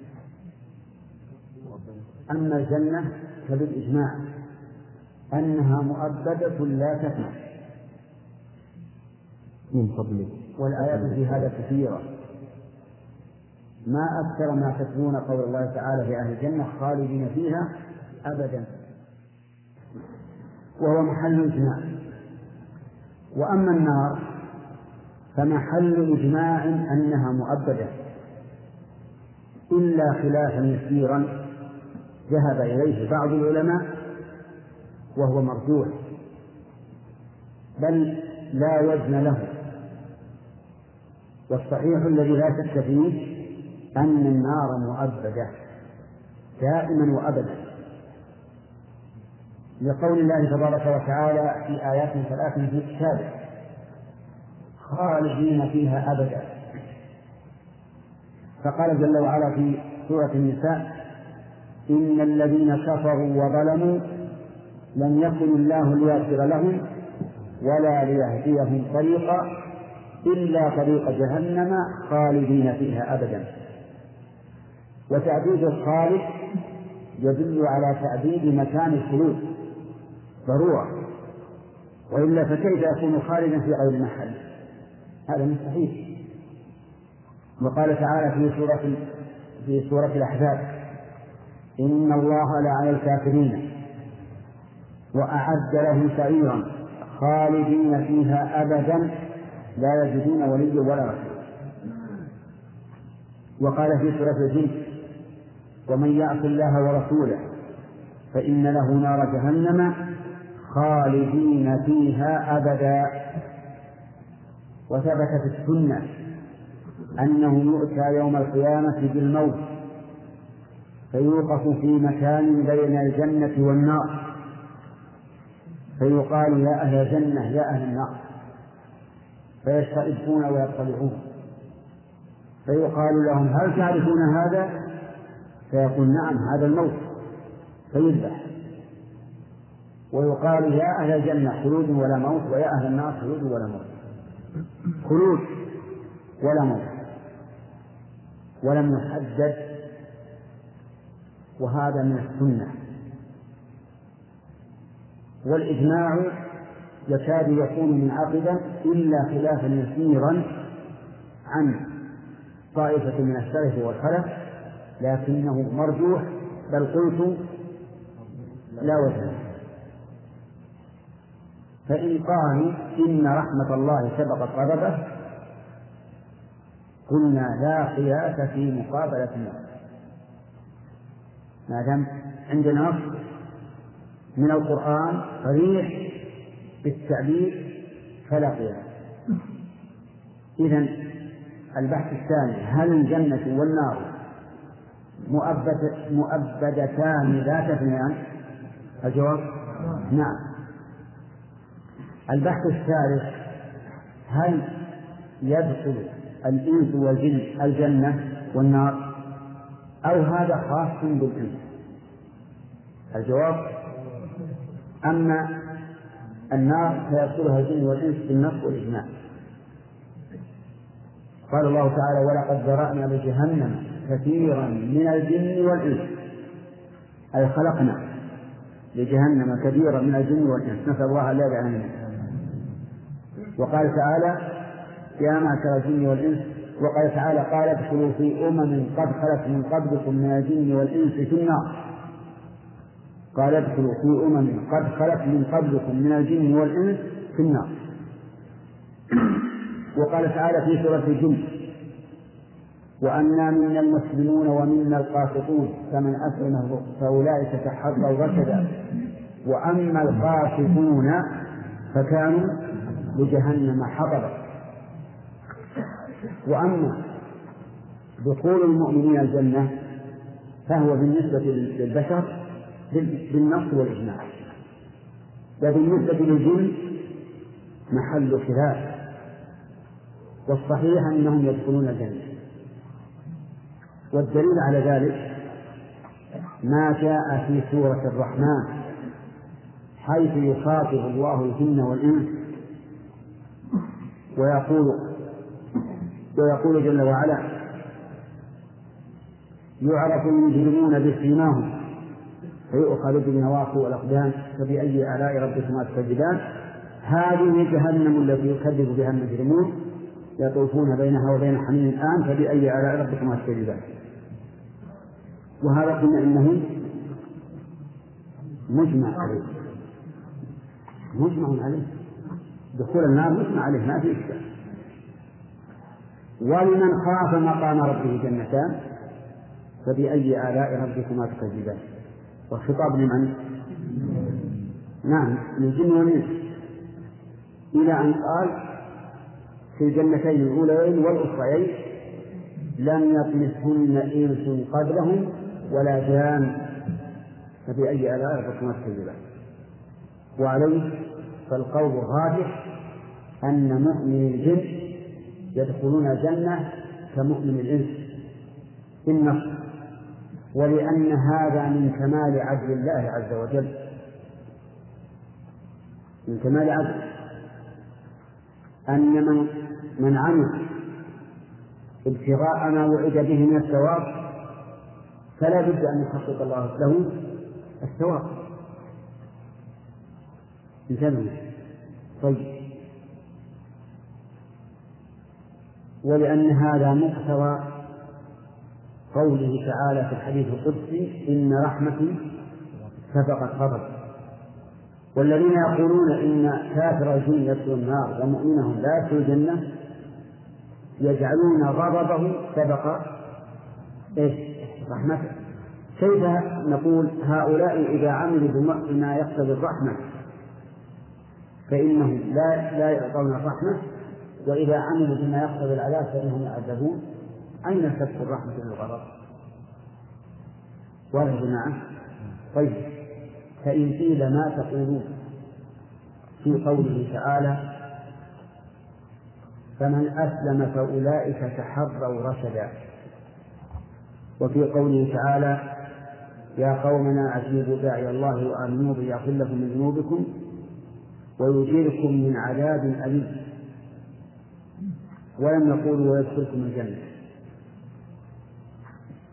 أما الجنة فبالإجماع أنها مؤبدة لا تفنى من فضله، والآيات في هذا كثيرة، ما أكثر ما تتلون قول الله تعالى في أهل الجنة خالدين فيها أبدا، وهو محل إجماع. وأما النار فمحل إجماع أنها مؤبدة إلا خلافا يسيرا ذهب إليه بعض العلماء وهو مرجوح بل لا وزن له، والصحيح الذي لا شك فيه أن النار مؤبدة دائما وأبدا، لقول الله تبارك وتعالى في آيات ثلاث في كتابه خالدين فيها أبدا. فقال جل وعلا في سورة النساء إن الذين كفروا وظلموا لم يكن الله ليغفر لهم ولا ليهديهم طريقا إلا طريق جهنم خالدين فيها أبدا. وتعديد الخالد يدل على تعديد مكان الخلود ضرورة، وإلا فكيف يكون خالدا في غير محل؟ هذا مستحيل. وقال تعالى في سورة في سورة الأحزاب إن الله لعن الكافرين وأعد لهم سعيرا خالدين فيها أبدا لا يجدون وليا ولا نصيرا. وقال في سورة الجن ومن يعص الله ورسوله فإن له نار جهنم خالدين فيها أبدا. وثبت في السنة أنه يؤتى يوم القيامة بالموت فيوقف في مكان بين الجنة والنار فيقال يا أهل الجنة يا أهل النار فيستئذون ويطلعون فيقال لهم هل تعرفون هذا؟ فيقول نعم هذا الموت فيذبح، ويقال يا أهل الجنة خلود ولا موت ويا أهل النار خلود ولا موت، خلود ولا موت ولم يحدد، وهذا من السنة. والإجماع يكاد يكون منعقدا إلا خلافا يسيرا عن طائفة من السلف والخلف، لكنه مرجوح، بل قلت لا وجه. فإن قالوا إن رحمة الله سبقت غضبه قلنا لا قياس في مقابلة النص، ما دام عندنا نص من القرآن صريح بالتعبير فلا قياس. إذن البحث الثاني: هل الجنة والنار مؤبدتان لا تفنيان؟ الجواب نعم. البحث الثالث: هل يدخل الإنس والجن الجنة والنار أو هذا خاص بالإنس؟ الجواب: أما النار فيدخلها الجن والإنس بالنص والإجماع. قال الله تعالى: ولقد ذرأنا لجهنم كثيرا من الجن والإنس، أي خلقنا لجهنم كثيرا من الجن والإنس، نسأل الله لا يجعلنا. وقال تعالى: يا معشر الجن والإنس، وقال تعالى: قال ادخلوا في أمم قد خلت من قبلكم من الجن والإنس في النار. قال ادخلوا في أمم قد خلت من قبلكم من الجن والإنس في النار. وقال تعالى في سورة الجن: وأنا منا المسلمون ومنا القاسطون فمن أسلم فأولئك تحروا رشدا وأما القاسطون فكانوا لجهنم حطبا. وأما دخول المؤمنين الجنة فهو بالنسبة للبشر بالنص والإجماع، وبالنسبة للجن محل خلاف، والصحيح أنهم يدخلون الجنة. والدليل على ذلك ما جاء في سورة الرحمن حيث يخاطب الله الجن والإنس ويقول ويقول جل وعلا: يعرف المجرمون بسيماهم فيؤخذ بالنواصي والأقدام فبأي آلاء ربكما تكذبان. هذه جهنم التي يكذب بها المجرمون يطوفون بينها وبين حميم الآن فبأي آلاء ربكما تكذبان. وهذا قلنا إنه مجمع عليه مجمع عليه دخول النار مجمع عليه، ما في إشكال. ولمن خاف مقام ربه جنتان فبأي آلاء ربكما تكذبان. والخطاب لمن؟ نعم للجن والإنس، إلى أن قال في الجنتين الأوليين والأخريين: لم يطمثهن إنس قبلهم ولا جان فبأي آلاء ربكما تكذبان. وعليه فالقول الراجح أن مؤمن الجن يدخلون الجنة كمؤمن الإنس في النص، ولأن هذا من كمال عدل الله عز وجل، من كمال عدل أن من من عمل ابتغاء ما وعد به من الثواب فلا بد أن يحقق الله له الثواب. انتبهوا. طيب، ولأن هذا مقتضى قوله تعالى في الحديث القدسي: إن رحمتي سبقت غضبي. والذين يقولون إن كافر الجن يدخل النار ومؤمنهم لا يدخل الجنة يجعلون غضبه سبق إيش؟ رحمته. كيف نقول هؤلاء إذا عملوا بما يقتضي الرحمة فإنهم لا لا يعطون الرحمة، وإذا عملوا بما يقتضي العذاب فإنهم يعذبون؟ أين تدخل الرحمة من الغضب؟ ولا جماعة؟ طيب، فإن قيل ما تقولون في قوله تعالى: فمن أسلم فأولئك تحروا رشدا، وفي قوله تعالى: يا قومنا أجيبوا داعي الله وآمنوا به يغفر لكم من ذنوبكم ويجيركم من عذاب أليم، ولم يقولوا ويدخلكم الجنة؟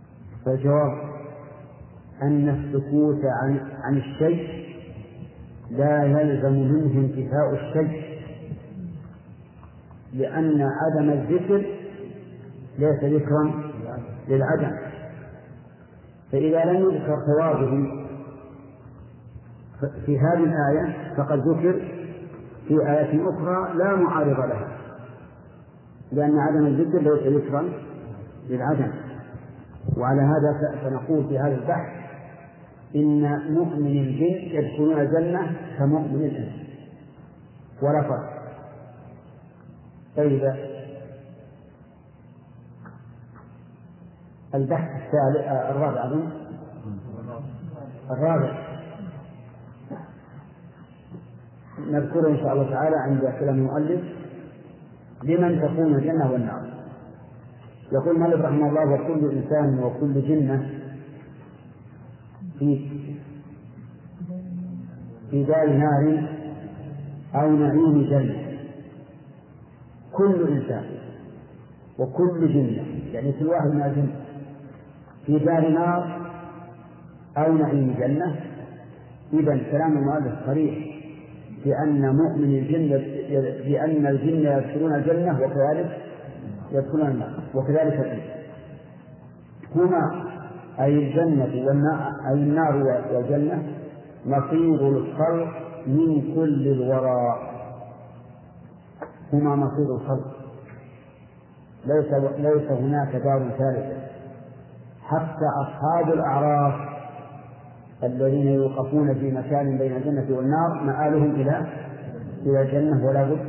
فالجواب أن السكوت عن, عن الشيء لا يلزم منه انتفاء الشيء، لأن عدم الذكر ليس ذكرا للعدم، فإذا لم يذكر ثوابه في هذه الآية فقد ذكر في آية أخرى لا معارض لها، لأن عدم الذكر ليس ذكرا للعدم. وعلى هذا فنقول في هذا البحث إن مؤمن الجن يدخلون الجنة كمؤمن الإنس ولا فرق. طيب، البحث الثالث الرابع أظن الرابع نذكره إن شاء الله تعالى عند كلام المؤلف لمن تكون الجنة والنار. يقول المؤلف رحمه الله: وكل إنسان وكل جنة في في دار نار أو نعيم جنة. كل إنسان وكل جنة يعني كل واحد من الجن في دار نار أو نعيم جنة. إذن كلام المؤلف صريح بأن مؤمن الجن بأن الجن يدخلون الجنة وكذلك يدخلون النار، وكذلك الإنس هما أي الجنة والنار أي النار والجنة مصير الخلق من كل الورى. هما مصير الخلق، ليس ليس هناك دار ثالثة. حتى أصحاب الأعراف الذين يوقفون في مكان بين الجنة والنار مآلهم إلى إلى الجنة ولا بد.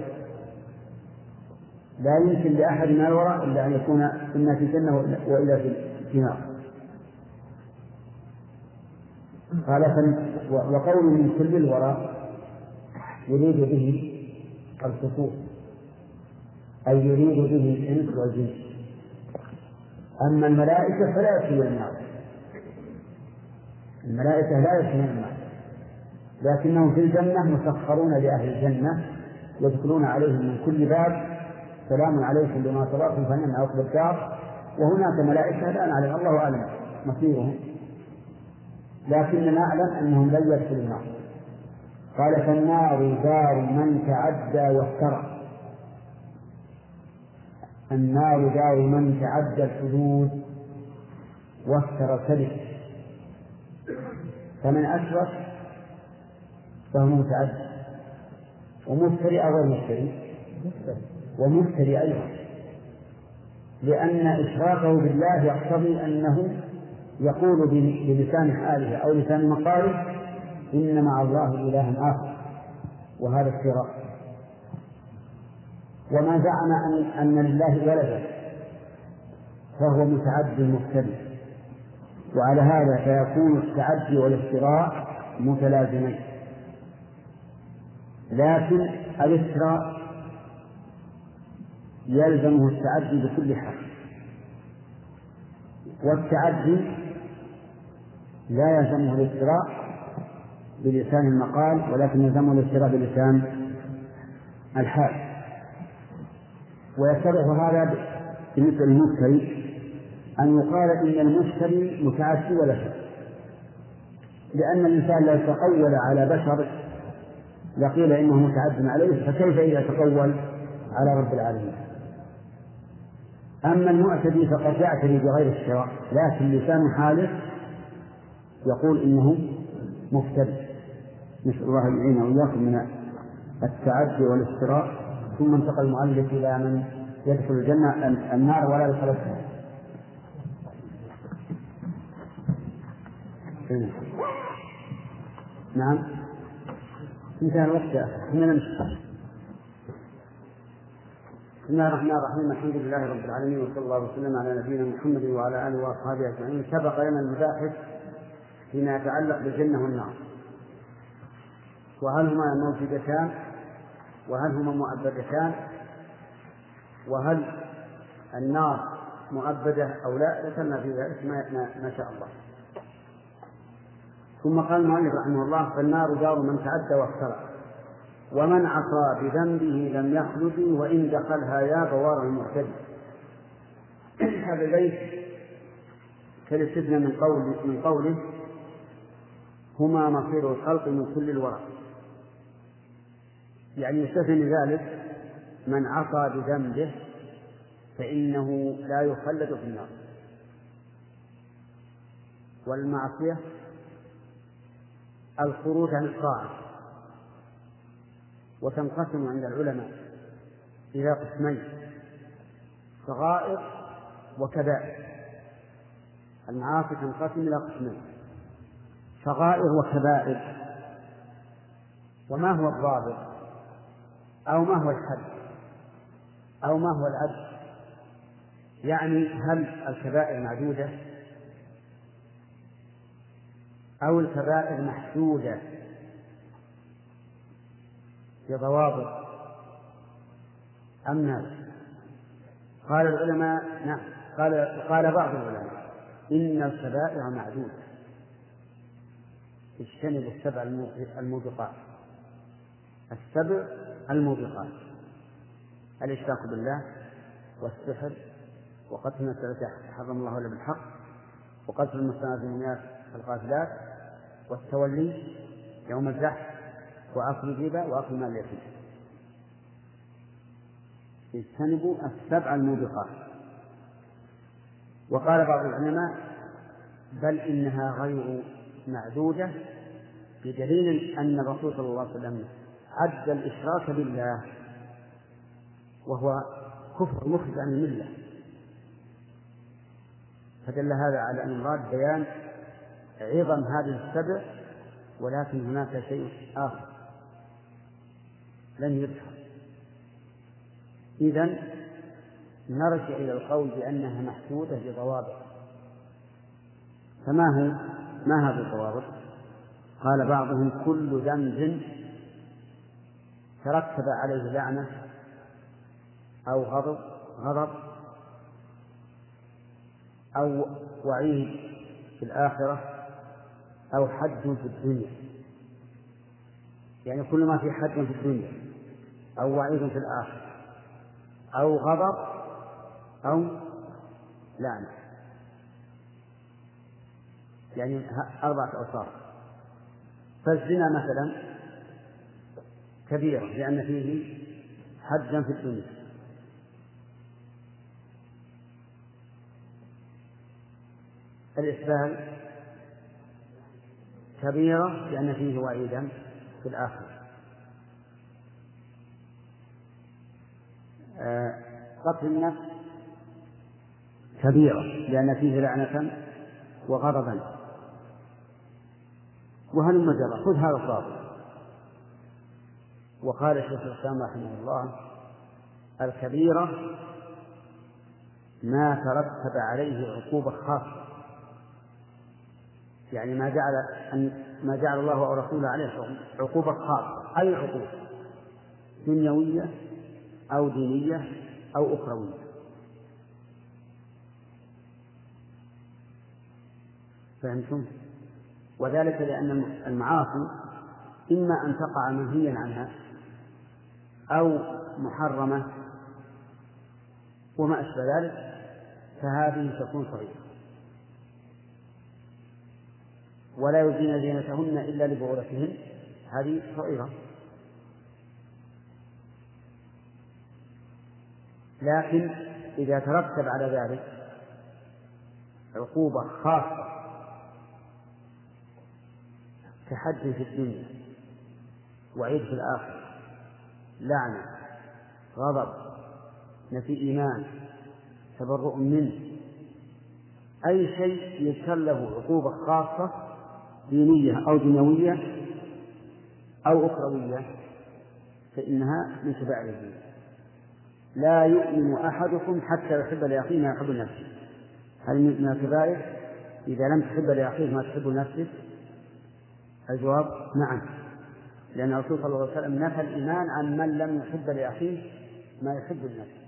لا يمكن لأحد ما يرى إلا أن يكون إما في الجنة وإلا في النار. قال: وقول من كل الورى يريد به الخصوص، أي يريد به الإنس والجن. أما الملائكة فلا يدخلون النار، الملائكة لا يدخلون النار، لكنهم في الجنة مسخرون لأهل الجنة يدخلون عليهم من كل باب: سلام عليكم بما صبرتم فنعم عقبى الدار. وهناك ملائكة لا نعلم، الله أعلم مصيرهم، لكننا نعلم أنهم لن يدخلوا النار. قال: فالنار دار من تعدى وافترى. النار دار من تعدى الحدود وافترى الكذب، فمن أشرك فهو متعدى، ومفتري أو غير مفتري ومفتري أيضا، لأن إشراكه بالله يقتضي أنه يقول بلسان حاله أو لسان مقاله إن مع الله إلها آخر، وهذا افتراء. وما زعم أن, أن لله ولدا فهو متعدي مفتري، وعلى هذا فيكون التعدي والافتراء متلازمين. لكن الافتراء يلزمه التعدي بكل حال، والتعدي لا يلزمه الافتراء بلسان المقال، ولكن يلزمه الافتراء بلسان الحال. ويتضح هذا بالنسبة للمفتري أن يقال إن المفتري متعدي ولا شك، لأن الإنسان لا يتقول على بشر لقيل إنه متعد عليه، فكيف إذا تقول على رب العالمين؟ أما المعتدي فقد يعتدي بغير الشراء، لكن لسان حاله يقول إنه مفتري. نسأل الله أن يعين وإياكم من التعدي والافتراء. ثم انتقل المؤلف إلى من يدخل الجنة النار ولا يدخل الجنة. نعم، انتهى الوقت يا أخي. من المشكلة. بسم الله الرحمن الرحيم. الحمد لله رب العالمين، وصلى الله وسلم على نبينا محمد وعلى آله وأصحابه أجمعين. سبق لنا المباحث فيما يتعلق بالجنة والنار، وهل هما موجودتان، وهل هما مؤبدتان، وهل النار مؤبدة أو لا. ذكرنا في ذلك ما شاء الله. ثم قال المؤلف رحمه الله: فالنار دار من تعدى وافترى، ومن عصى بذنبه لم يخلد، وإن دخلها يا بوار المعتدي. هذا البيت كالاستثناء من قوله من قوله هما مصير الخلق من كل الورى. يعني يستثني ذلك من عصى بذنبه فإنه لا يخلد في النار. والمعصية الخروج عن الطاعة، وتنقسم عند العلماء إلى قسمين: صغائر وكبائر. المعاصي تنقسم إلى قسمين: صغائر وكبائر. وما هو الضابط أو ما هو الحد أو ما هو العدل؟ يعني هل الكبائر معدودة أو الكبائر محدودة بضوابط أم لا؟ قال العلماء نعم، قال قال بعض العلماء إن الكبائر معدودة. اجتنبوا السبع الموبقات. السبع الموبقات: الإشراك بالله، والسحر، وقتل النفس التي حرم الله إلا بالحق، وقتل المحصنات المؤمنات الغافلات، والتولي يوم الزحف، وأكل الربا، وأكل مال اليتيم. اجتنبوا السبع الموبقات. وقال بعض العلماء بل إنها غير معدودة، بدليل أن الرسول صلى الله عليه وسلم عد الإشراك بالله وهو كفر مخرج عن الملة، فدل هذا على أن المراد بيان عظم هذه السبع، ولكن هناك شيء آخر لن يذكر. إذن نرجع إلى القول بأنها محدودة بضوابط. فما هو ما هذه الضوابط؟ قال بعضهم: كل ذنب ترتب عليه لعنة أو غضب غضب أو وعيد في الآخرة أو حد في الدنيا. يعني كل ما في حد في الدنيا أو وعيد في الآخرة أو غضب أو لعنة، يعني أربعة أوصاف. فالزنا مثلا كبيرة لأن فيه حدا في الدنيا. الإسبال كبيرة لأن فيه وعيدا في الآخرة. آه قتل النفس كبيرة لأن فيه لعنة وغضبا. وهل المجرى خذ هذا الضابط. وقال الشيخ الإسلام رحمه الله: الكبيرة ما ترتب عليه عقوبة خاصة، يعني ما جعل أن ما جعل الله ورسوله عليه عقوبة خاصة. أي عقوبة؟ دنيوية أو دينية أو أخروية. فهمتم؟ وذلك لأن المعاصي إما أن تقع منهيا عنها أو محرمة وما أشبه ذلك، فهذه تكون صغيرة، ولا يبدين زينتهن إلا لبعولتهن، هذه صغيرة. لكن إذا ترتب على ذلك عقوبة خاصة كحد في الدنيا، وعيد في الآخرة، لعنة، غضب، نفي إيمان، تبرؤ منه، أي شيء يتطلب عقوبة خاصة دينية أو دنيوية أو أخروية، فإنها من كبائر الذنوب. لا يؤمن أحدكم حتى يحب لأخيه ما يحب لنفسه. هل من الكبائر إذا لم تحب لأخيه ما تحب لنفسك؟ الجواب نعم، لأن الرسول صلى الله عليه وسلم نفى الإيمان عن من لم يحب لأخيه ما يحب لنفسه.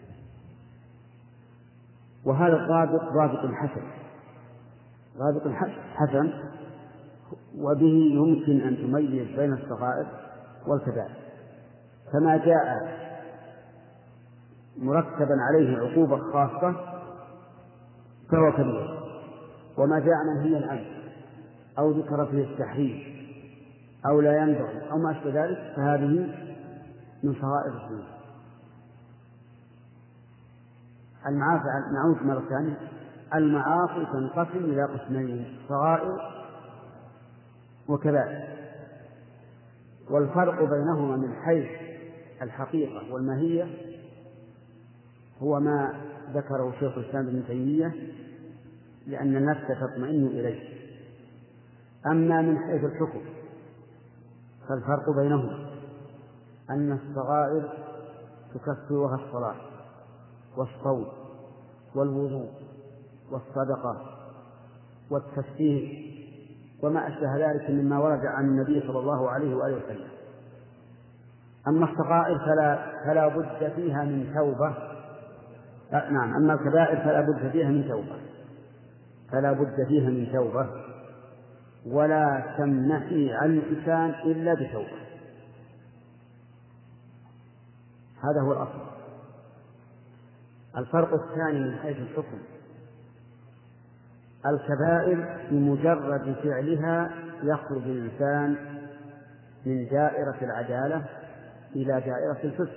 وهذا الضابط ضابط حسن، ضابط حسن، وبه يمكن أن تميز بين الصغائر والكبائر. فما جاء مرتبا عليه عقوبة خاصة فهو كبير، وما جاء منهيا عنه أو ذكر فيه التحريم أو لا ينبغي أو ما أشبه ذلك فهذه من صغائر الذنوب. المعاصي نعود مرة ثانية، المعاصي تنقسم إلى قسمين: صغائر وكبائر، والفرق بينهما من حيث الحقيقة والماهية هو ما ذكره شيخ الإسلام ابن تيمية، لأن النفس تطمئن إليه. أما من حيث الحكم فالفرق بينهما أن الصغائر تكفرها الصلاة والصوم والوضوء والصدقة والتسبيح وما أشبه ذلك مما ورد عن النبي صلى الله عليه وآله وسلم. أما الصغائر فلا, فلا بد فيها من توبة. نعم، أما الكبائر فلا بد فيها من توبة فلا بد فيها من توبة ولا تمنحي عن الإنسان إلا بتوبة. هذا هو الأصل. الفرق الثاني من حيث الحكم: الكبائر بمجرد فعلها يخرج الإنسان من دائرة العدالة إلى دائرة الفسق،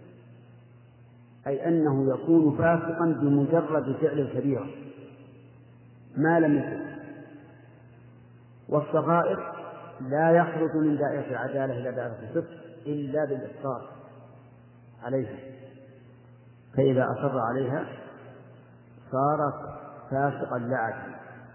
أي أنه يكون فاسقا بمجرد فعل الكبيرة ما لم يكن. والصغائر لا يخرج من دائرة العدالة إلى دائرة الفسق إلا بالإصرار عليها، فإذا أصر عليها صار فاسقا لا عدلا.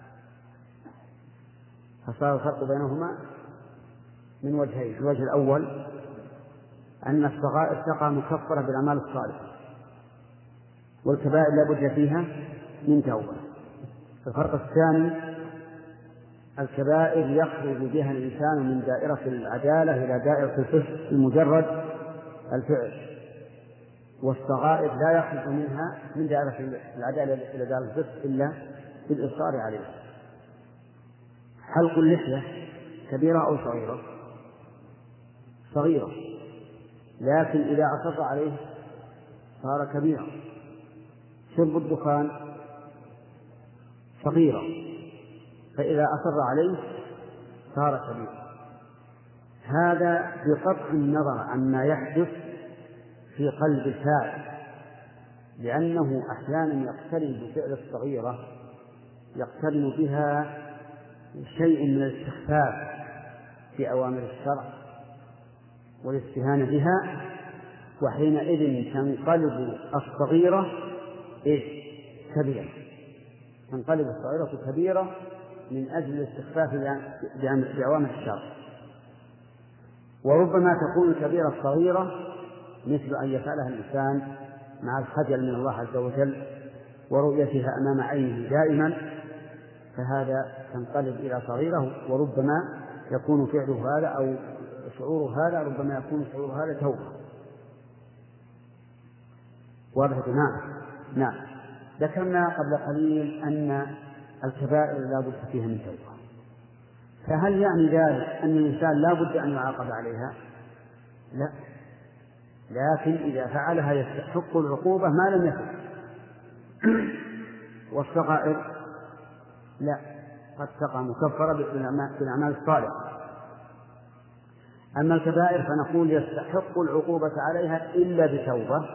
فصار الفرق بينهما من وجهين: الوجه الأول أن الصغائر تقع مكفرة بالأعمال الصالحة، والكبائر لا بد فيها من توبة. الفرق الثاني: الكبائر يخرج بها الإنسان من دائرة العدالة إلى دائرة الفسق بمجرد الفعل، والصغائر لا يخرج منها من دائرة العدالة إلى دائرة الفسق إلا بالإصرار عليها. حلق اللحية كبيرة أو صغيرة؟ صغيرة، لكن إذا أصر عليه صار كبيرا. شرب الدخان صغيرة، فإذا أصر عليه صار كبيرا. هذا بقطع النظر عما يحدث في قلب الفاعل، لأنه أحيانا يقترن بفعل الصغيرة يقترن بها شيء من الاستخفاف بأوامر الشرع والاستهانة بها، وحينئذ تنقلب الصغيرة إيه؟ كبيرة. تنقلب الصغيرة كبيرة من أجل الاستخفاف بأوامر الشرع. وربما تكون الكبيرة الصغيرة مثل أن يفعلها الإنسان مع الخجل من الله عز وجل ورؤيتها أمام عينه دائما، فهذا تنقلب إلى صغيرة، وربما يكون فعله هذا أو شعور هذا ربما يكون شعور هذا توبة. واضح؟ نعم نعم. ذكرنا قبل قليل أن الكبائر لا بد فيها من توبة، فهل يعني ذلك أن الإنسان لا بد أن يعاقب عليها؟ لا، لكن إذا فعلها يستحق العقوبة ما لم يفعل. والصغائر لا، قد تقع مكفرة بالأعمال الصالحة. أما الكبائر فنقول يستحق العقوبة عليها إلا بتوبة،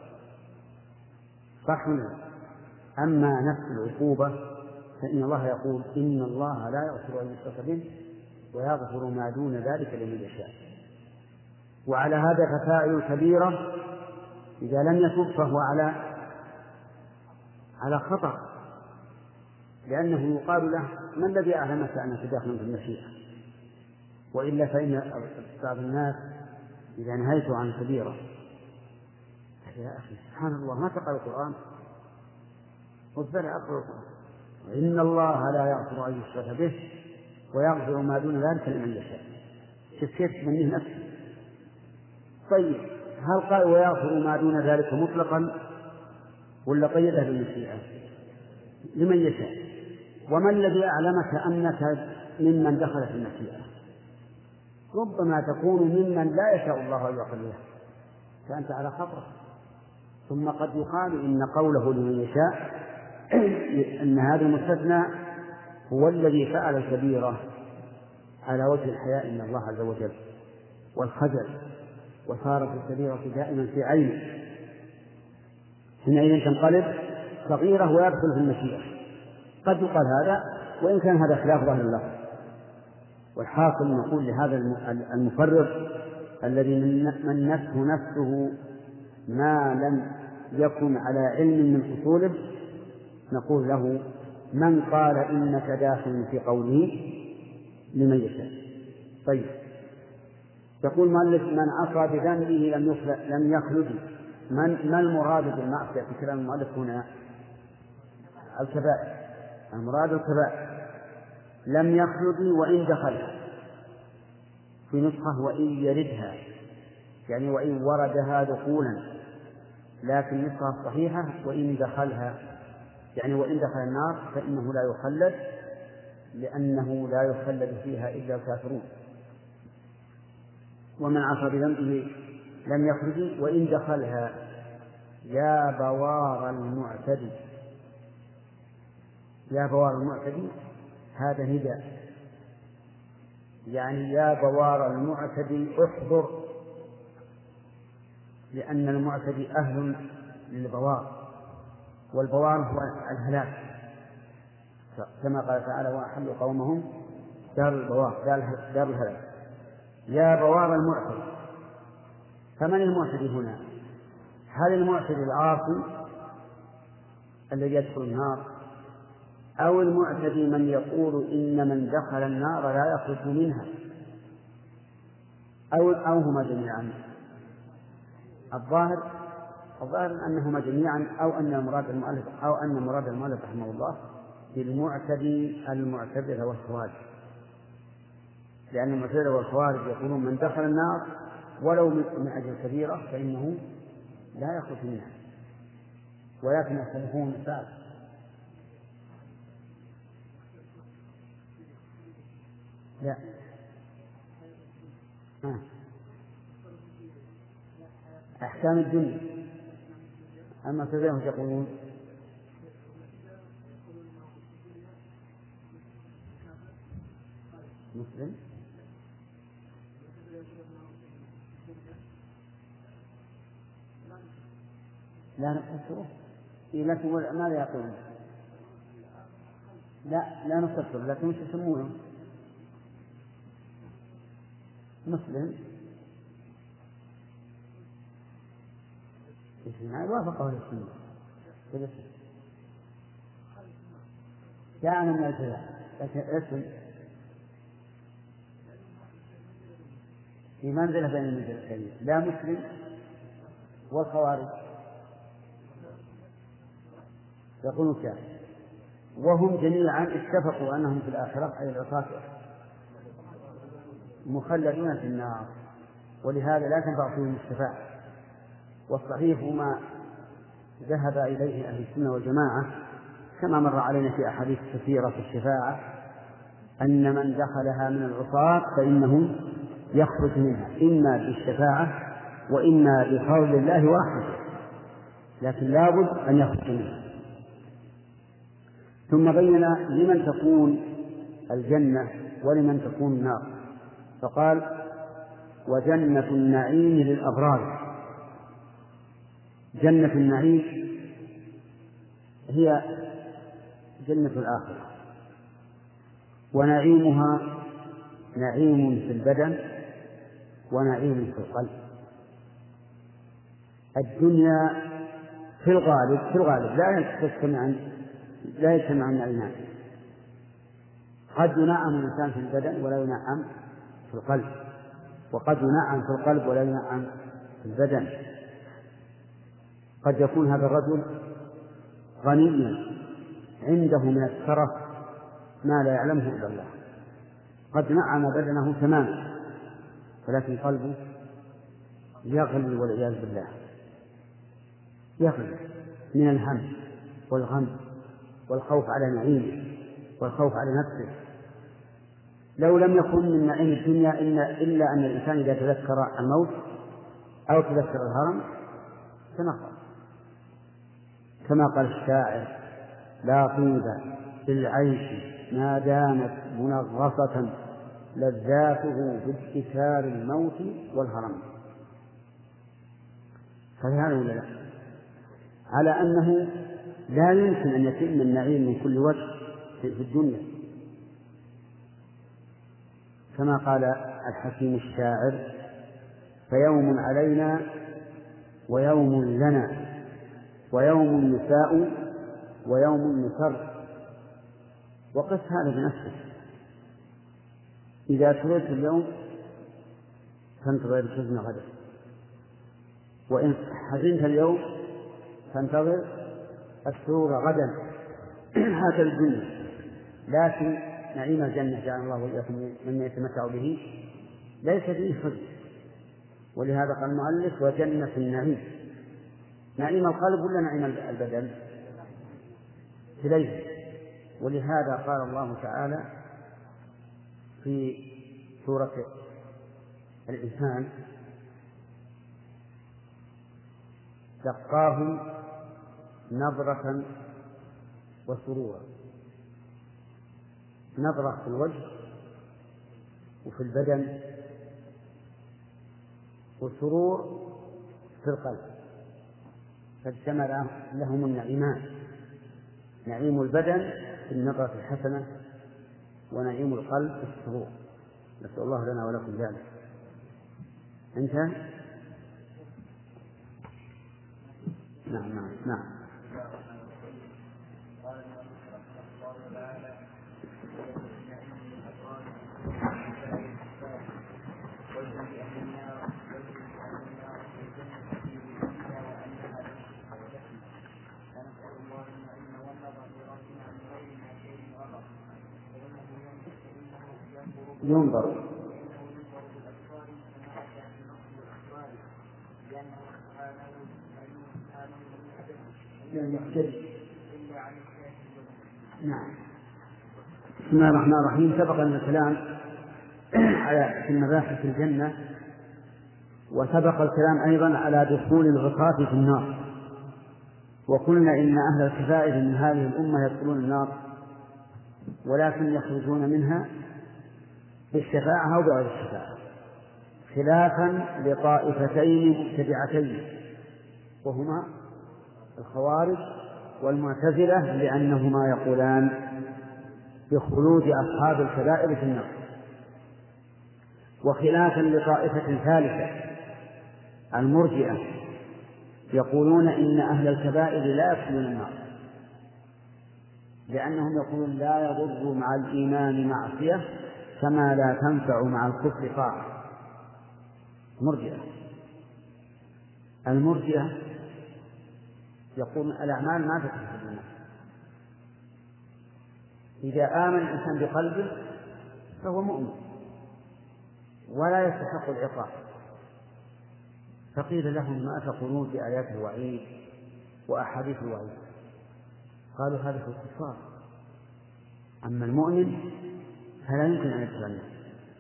صح ولا لا؟ أما نفس العقوبة فإن الله يقول: إن الله لا يغفر أن يشرك به ويغفر ما دون ذلك لمن يشاء. وعلى هذا ففاعل الكبيرة إذا لم يتب فهو على على خطأ، لأنه يقال له: ما الذي أعلمك أنك داخل في المشيئة؟ وإلا فإن بعض الناس إذا نهيت عن كبيرة: يا أخي سبحان الله ما تقرأ القرآن؟ قلت: بلى أقرأ القرآن. إن الله لا يغفر أن يشرك به ويغفر ما دون ذلك لمن يشاء. شوف كيف تمنيه نفسه. طيب، هل قال ويغفر ما دون ذلك مطلقا ولا قيده بالمشيئة؟ لمن يشاء. وما الذي أعلمك أنك ممن دخل في المشيئة؟ ربما تكون ممن لا يشاء الله أن يغفر له، فأنت على خطر. ثم قد يقال إن قوله لمن يشاء أن هذا المستثنى هو الذي فعل الكبيرة على وجه الحياء من الله عز وجل والخجل وصارت الكبيرة دائما في عينه، حينئذ تنقلب صغيرة ويدخل في المشيئة. قد يقال هذا وإن كان هذا خلاف ظاهر اللفظ. والحاصل نقول لهذا المفرط الذي منته نفسه ما لم يكن على علم من أصوله، نقول له: من قال إنك داخل في قوله لمن يشاء. طيب، يقول مؤلف: من عصى بذنبه لم يخلد لم يخلد. من ما المراد بالمعصية في كلام المؤلف هنا؟ الكبائر. المراد الكبائر. لم يخلد وإن دخلها، في نسخة وإن يردها، يعني وإن وردها دخولا، لكن النسخة الصحيحة وإن دخلها، يعني وإن دخل النار فإنه لا يخلد، لأنه لا يخلد فيها إلا الكافرون. ومن عصى بذنبه لم يخرج وإن دخلها. يا بوار المعتدي. يا بوار المعتدي هذا نداء، يعني يا بوار المعتدي احضر، لأن المعتدي أهل للبوار، والبوار هو الهلاك، كما قال تعالى: وأحلوا قومهم دار البوار، دار الهلاك. يا بوار المعتدي. فمن المعتدي هنا؟ هل المعتدي العاصي الذي يدخل النار، أو المعتدي من يقول إن من دخل النار لا يخرج منها، أو أو هما جميعا؟ الظاهر الظاهر أنهما جميعا، أو أن المراد المؤلف أو أن مراد المؤلف رحمه الله بالمعتدي المعتزلة والخوارج، لأن المعتزلة والخوارج يقولون من دخل النار ولو من أجل كبيرة فإنه لا يخرج منها، ولكن يختلفون السبب. لا آه. أحكام الدنيا. أما كذلك يقولون مسلم لا نكفره، لكن ماذا يقولون؟ لا لا نكفر، لكن مش يسمونه مسلم. يعني وافقه السنة كان من الجزاء، لكن اسم في منزلة بين المنزلتين، لا مسلم والخوارج يقولون كافر، وهم جميعا اتفقوا أنهم في الآخرة أي العصاة مخلدون في النار، ولهذا لا تنفع فيهم الشفاعة. والصحيح ما ذهب إليه أهل السنة والجماعة كما مر علينا في أحاديث كثيرة في الشفاعة، أن من دخلها من العصاة فإنه يخرج منها إما بالشفاعة وإما بفضل الله ورحمته، لكن لابد أن يخرج منها. ثم بين لمن تكون الجنة ولمن تكون النار، فقال: وجنة النعيم للأبرار. جنة النعيم هي جنة الآخرة، ونعيمها نعيم في البدن ونعيم في القلب. الدنيا في الغالب في الغالب لا يجتمع لا يجتمع النعيمان، قد ينعم الإنسان في البدن ولا ينعم في القلب، وقد ينعم في القلب ولا ينعم في البدن. قد يكون هذا الرجل غنيا عنده من الترف ما لا يعلمه إلا الله، قد نعم بدنه تماما ولكن قلبه يغلي والعياذ بالله، يغلي من الهم والغم والخوف على نعيمه والخوف على نفسه. لو لم يكن من نعيم الدنيا إلا أن الإنسان إذا تذكر الموت أو تذكر الهرم تنقى، كما قال الشاعر: لا طيب في العيش ما دامت منغصة لذاته بابتكار الموت والهرم. فهذا ولا لا؟ على أنه لا يمكن أن يتم النعيم من كل وجه في الدنيا، كما قال الحكيم الشاعر: فيوم علينا ويوم لنا ويوم نساء ويوم نسر. وقس هذا بنفسه، إذا سررت اليوم فانتظر الحزن غدا، وإن حزنت اليوم فانتظر السرور غدا. هكذا الدنيا. لكن نعيم الجنة جعل الله وإياكم ممن يتمتع به ليس فيه حزن، ولهذا قال المؤلف: وجنة النعيم. نعيم القلب ولا نعيم البدن؟ إليه. ولهذا قال الله تعالى في سورة الإنسان: سقاهم نظرة وسرورا. نظرة في الوجه وفي البدن، وسرور في القلب، فاجتمع لهم النعيمان: نعيم البدن في النظرة الحسنة، ونعيم القلب في السرور. نسأل الله لنا ولكم ذلك. انتهى؟ نعم نعم نعم. ينظر نعم. بسم الله الرحمن الرحيم. سبق لنا الكلام على في المباحث في الجنة، وسبق الكلام أيضا على دخول العصاة في النار، وقلنا إن أهل الكبائر من هذه الأمة يدخلون النار ولكن يخرجون منها بالشفاعة أو بغير الشفاعة، خلافا لطائفتين مبتدعتين وهما الخوارج والمعتزلة، لأنهما يقولان بخلود أصحاب الكبائر في النار، وخلافا لطائفة ثالثة المرجئة يقولون إن أهل الكبائر لا يدخلون النار، لأنهم يقولون لا يضر مع الإيمان معصية كما لا تنفع مع الكفر طاعة. مرجئة. المرجئة يقول الأعمال ما تدخل النار. إذا آمن الإنسان بقلبه فهو مؤمن ولا يستحق العقاب. فقيل لهم: ما تقولون في آيات الوعيد وأحاديث الوعيد؟ قالوا: هذا في الكفار، أما المؤمن فلا يمكن أن يدخل النار.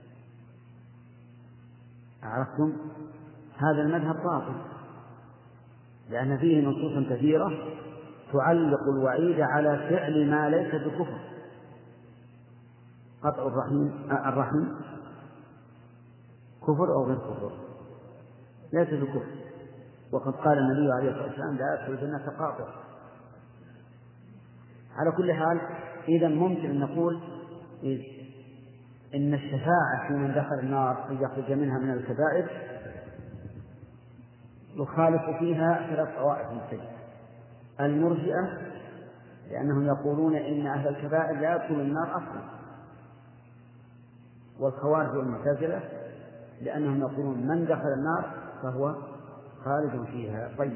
عرفتم؟ هذا المذهب باطل، لأن فيه نصوص كثيرة تعلق الوعيد على فعل ما ليس بكفر. قطع الرحم الرحم كفر أو غير كفر؟ ليس بكفر. وقد قال النبي عليه الصلاة والسلام: لا يدخل الجنة قاطع. على كل حال، إذا ممكن أن نقول إن الشفاعة في من دخل النار أن يخرج منها من الكبائر يخالف فيها ثلاث طوائف مختلفة: المرجئة لأنهم يقولون إن أهل الكبائر لا يدخلون النار أصلا، والخوارج والمعتزلة لأنهم يقولون من دخل النار فهو خالد فيها. طيب.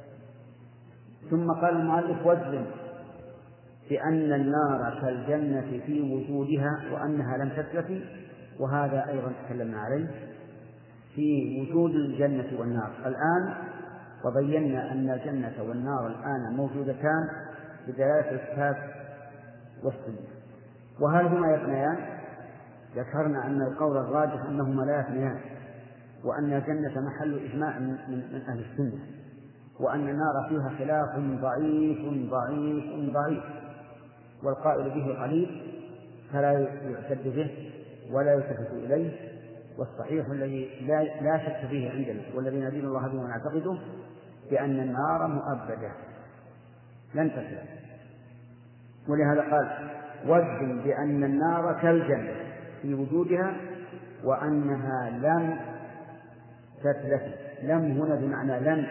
ثم قال المؤلف: واجزم بأن النار كالجنة في وجودها وأنها لم تتلف. وهذا أيضا تكلمنا عليه في وجود الجنة والنار الآن، وبينا أن الجنة والنار الآن موجودتان بدلالة الكتاب والسنة. وهل هما يفنيان؟ ذكرنا أن القول الراجح أنهما لا يفنيان، وأن الجنة محل إجماع من, من أهل السنة، وأن النار فيها خلاف ضعيف ضعيف ضعيف، والقائل به قليل فلا يعتد به ولا يلتفت إليه. والصحيح الذي لا, لا شك فيه عندنا والذي ندين الله به ونعتقده بأن النار مؤبدة لن تفلح، ولهذا قال وجد بأن النار كالجنة في وجودها وأنها لم تتلف. لم هنا بمعنى لن،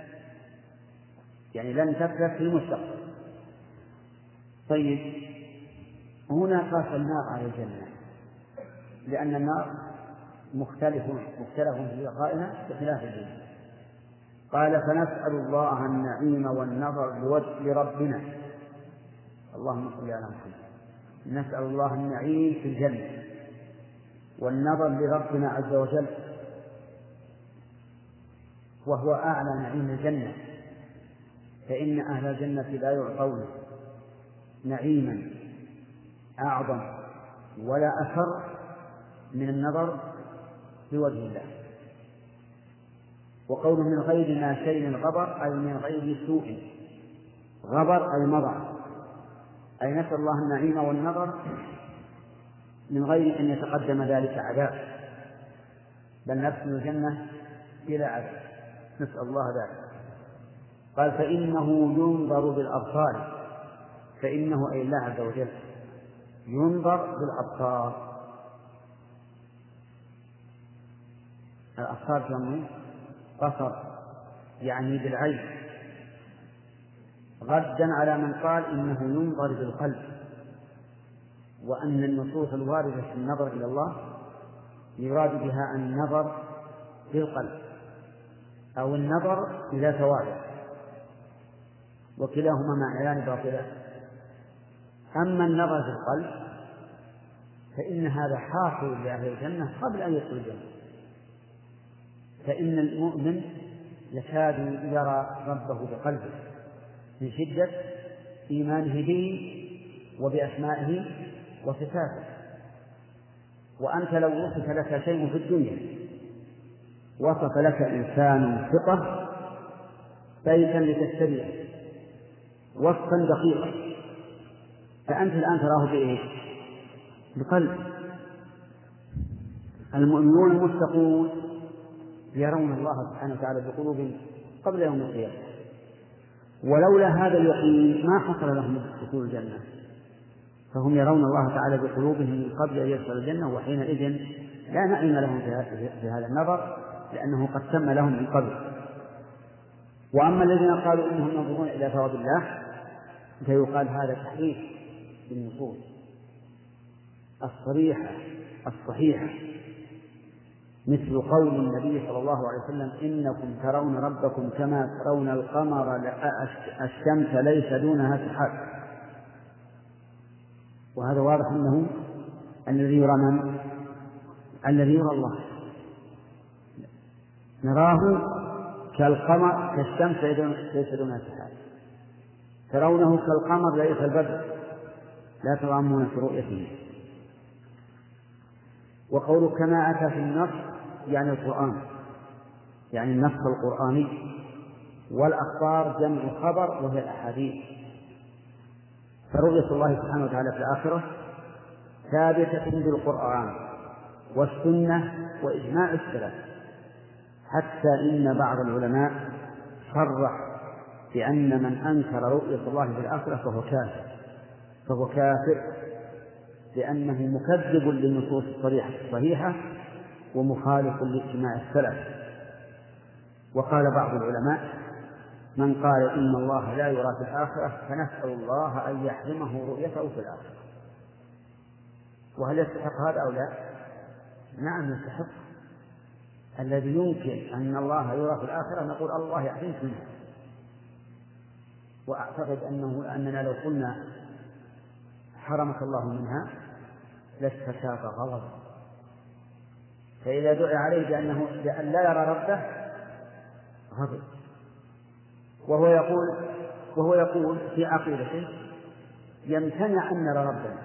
يعني لن تتلف في المستقبل. طيب هنا قاس النار على الجنة لأن النار مختلف مختلف في بقائها بخلاف الجنة. قال فنسأل الله النعيم والنظر لربنا. اللهم صل على محمد. نسأل الله النعيم في الجنة والنظر لربنا عز وجل، وهو أعلى نعيم الجنة، فإن أهل الجنة لا يعطون نعيما أعظم ولا أثر من النظر في وجه الله. وقوله من غير ما شيء غبر أي من غير سوء. غبر أي مضى، أي نسأل الله النعيم والنظر من غير أن يتقدم ذلك عذاب، بل ندخل الجنة بلا عذاب، نسأل الله ذلك. قال فإنه ينظر بالأبصار. فإنه أي الله عز وجل ينظر بالأبصار. الأبصار جمع بصر يعني بالعين، ردا على من قال إنه ينظر بالقلب، وأن النصوص الواردة في النظر إلى الله يراد بها النظر بالقلب أو النظر إلى ثوابه، وكلاهما معنيان باطلان. أما النظر في القلب فإن هذا حاصل لأهل الجنة قبل أن يدخل الجنة، فإن المؤمن يكاد يرى ربه بقلبه من شدة إيمانه به وبأسمائه وصفاته. وأنت لو وصف لك شيء في الدنيا، وصف لك إنسان ثقة بيتا لتشتريه وصفا دقيقا، فأنت الآن تراه بإيه؟ بقلب. المؤمنون المتقون يرون الله سبحانه وتعالى بقلوبهم قبل يوم القيامة، ولولا هذا اليقين ما حصل لهم دخول الجنة، فهم يرون الله تعالى بقلوبهم قبل أن يدخلوا الجنة، وحينئذ لا نعيم لهم في هذا النظر لأنه قد تم لهم من قبل. وأما الذين قالوا إنهم ينظرون إلى ثواب الله فيقال هذا تحريف بالنصوص الصريحة الصحيحة، مثل قول النبي صلى الله عليه وسلم إنكم ترون ربكم كما ترون القمر الشمس ليس دونها سحاب. وهذا واضح أنه الذي يرى من؟ الذي يرى الله نراه كالقمر كالشمس ليس دونها سحاب، ترونه كالقمر ليس البدر لا تضامون في رؤيته. وقول كما أتى في النص يعني القرآن، يعني النص القرآني، والأخبار جمع خبر وهي الأحاديث. فرؤية الله سبحانه وتعالى في الآخرة ثابتة بالقرآن والسنة وإجماع السلف، حتى إن بعض العلماء صرح بأن من أنكر رؤية الله في الآخرة فهو كافر فهو كافر لأنه مكذب للنصوص الصريحة الصحيحة ومخالف لإجماع السلف. وقال بعض العلماء من قال إن الله لا يرى في الآخرة فنسأل الله أن يحرمه رؤيته في الآخرة. وهل يستحق هذا أو لا؟ نعم يستحق. الذي يمكن أن الله يرى في الآخرة نقول الله يحرمك منها. وأعتقد أنه أننا لو قلنا حرمك الله منها لاستشاف غضبه، فإذا دعي عليه بأنه بأن لا يرى ربه غضب، وهو يقول وهو يقول في عقيدته يمتنع أن نرى ربنا.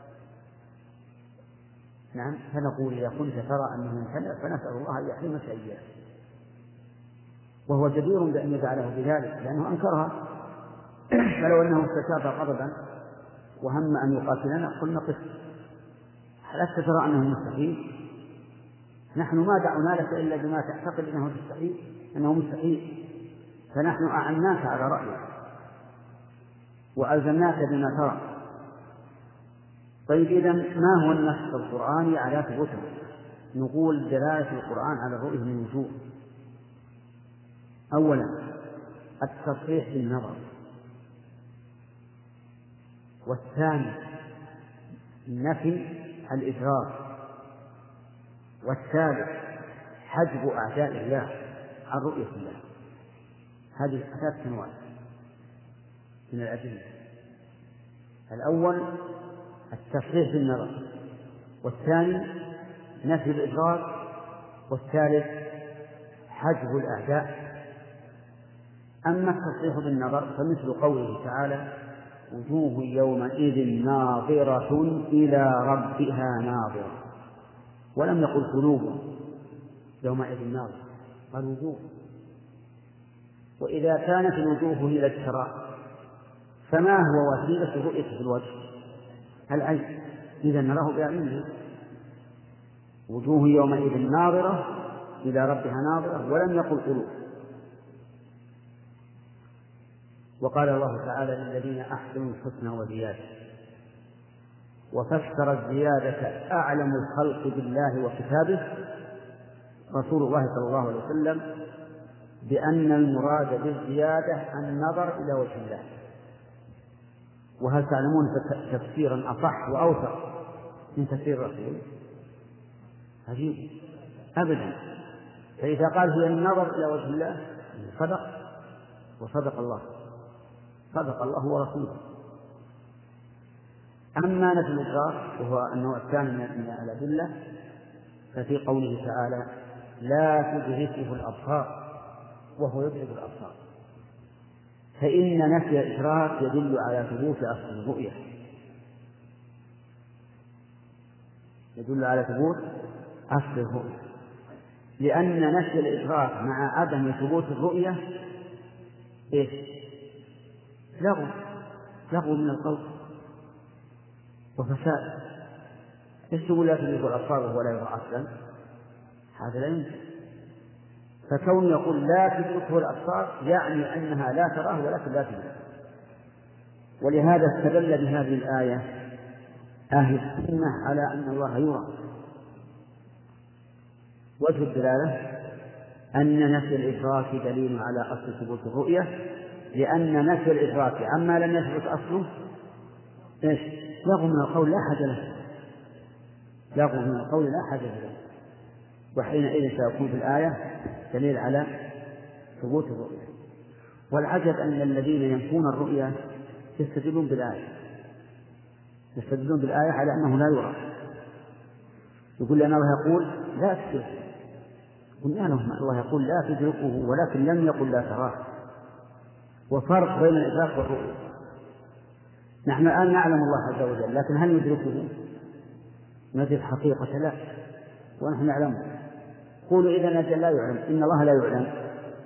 نعم، فنقول إذا كنت ترى أنه يمتنع فنسأل الله أن يحرمك إياه، وهو جدير بأن يجعله بذلك لأنه أنكرها. فلو أنه استشاف غضبا وهم أن يقاتلنا قلنا قف، هل ترى أنه مستحيل؟ نحن ما دعونا لك إلا بما تعتقد أنه مستحيل أنه مستحيل فنحن أعناك على رأيك وألزمناك بما ترى. طيب إذن ما هو النص القرآني على ثبوته؟ نقول دلالة القرآن على الرؤية من وجوه. أولا التصريح بالنظر، والثاني نفي الإدراك، والثالث حجب أعداء الله عن رؤية الله. هذه ثلاث أنواع من الأدلة. الأول التصريح بالنظر، والثاني نفي الإدراك، والثالث حجب الأعداء. أما التصريح بالنظر فمثل قوله تعالى: وجوه يومئذ ناظرة إلى ربها ناظرة، ولم يقل قلوب يومئذ ناظرة، قال وجوه. وإذا كانت الوجوه هي الابتراء فما هو وسيلة الرؤية في الوجه؟ العين، إذا نراه بأعيننا. وجوه يومئذ ناظرة إلى ربها ناظرة، ولم يقل قلوب. وقال الله تعالى: للذين أحسنوا الحسنى وزيادة. وفسر الزيادة أعلم الخلق بالله وكتابه رسول الله صلى الله عليه وسلم بأن المراد بالزيادة النظر إلى وجه الله. وهل تعلمون تفسيرا أصح وأوثق من تفسير الرسول؟ عجيب أبدا. فإذا قال هي النظر إلى وجه الله صدق، وصدق الله، صدق الله ورسوله. أما نفي الإدراك وهو النوع الثاني من الأدلة ففي قوله تعالى: لا تدركه الأبصار وهو يدرك الأبصار. فإن نفي الإدراك يدل على ثبوت أصل الرؤية، يدل على ثبوت أصل الرؤية، لأن نفي الإدراك مع عدم ثبوت الرؤية إيش؟ لغو، لغو من القول وفساد. إيش تقول لا تدرك الأبصار وهو لا يرى أصلا؟ هذا لا يمكن. فكون يقول لا تدركه الأبصار يعني أنها لا تراه ولكن لا تدرك. ولهذا استدل بهذه الآية أهل السنة على أن الله يرى. وجه الدلالة أن نفي الإدراك دليل على أصل ثبوت الرؤية، لأن نفي الإدراك عما لم يثبت أصله إيش؟ لغو من القول لا حاجة له، لغو من القول لا حاجة له. وحينئذ سيكون في الآية دليل على ثبوت الرؤية. والعجب أن الذين ينفون الرؤية يستدلون بالآية، يستدلون بالآية على أنه لا يرى. يقول لأن الله يقول لا تدركه، قلنا لهم الله يقول لا تدركه ولكن لم يقل لا تراه، وفرق بين الإدراك والرؤية. نحن الآن نعلم الله عز وجل، لكن هل ندركه؟ ندرك حقيقة لا، ونحن نعلمه. قولوا إذا أجل لا يعلم، إن الله لا يعلم.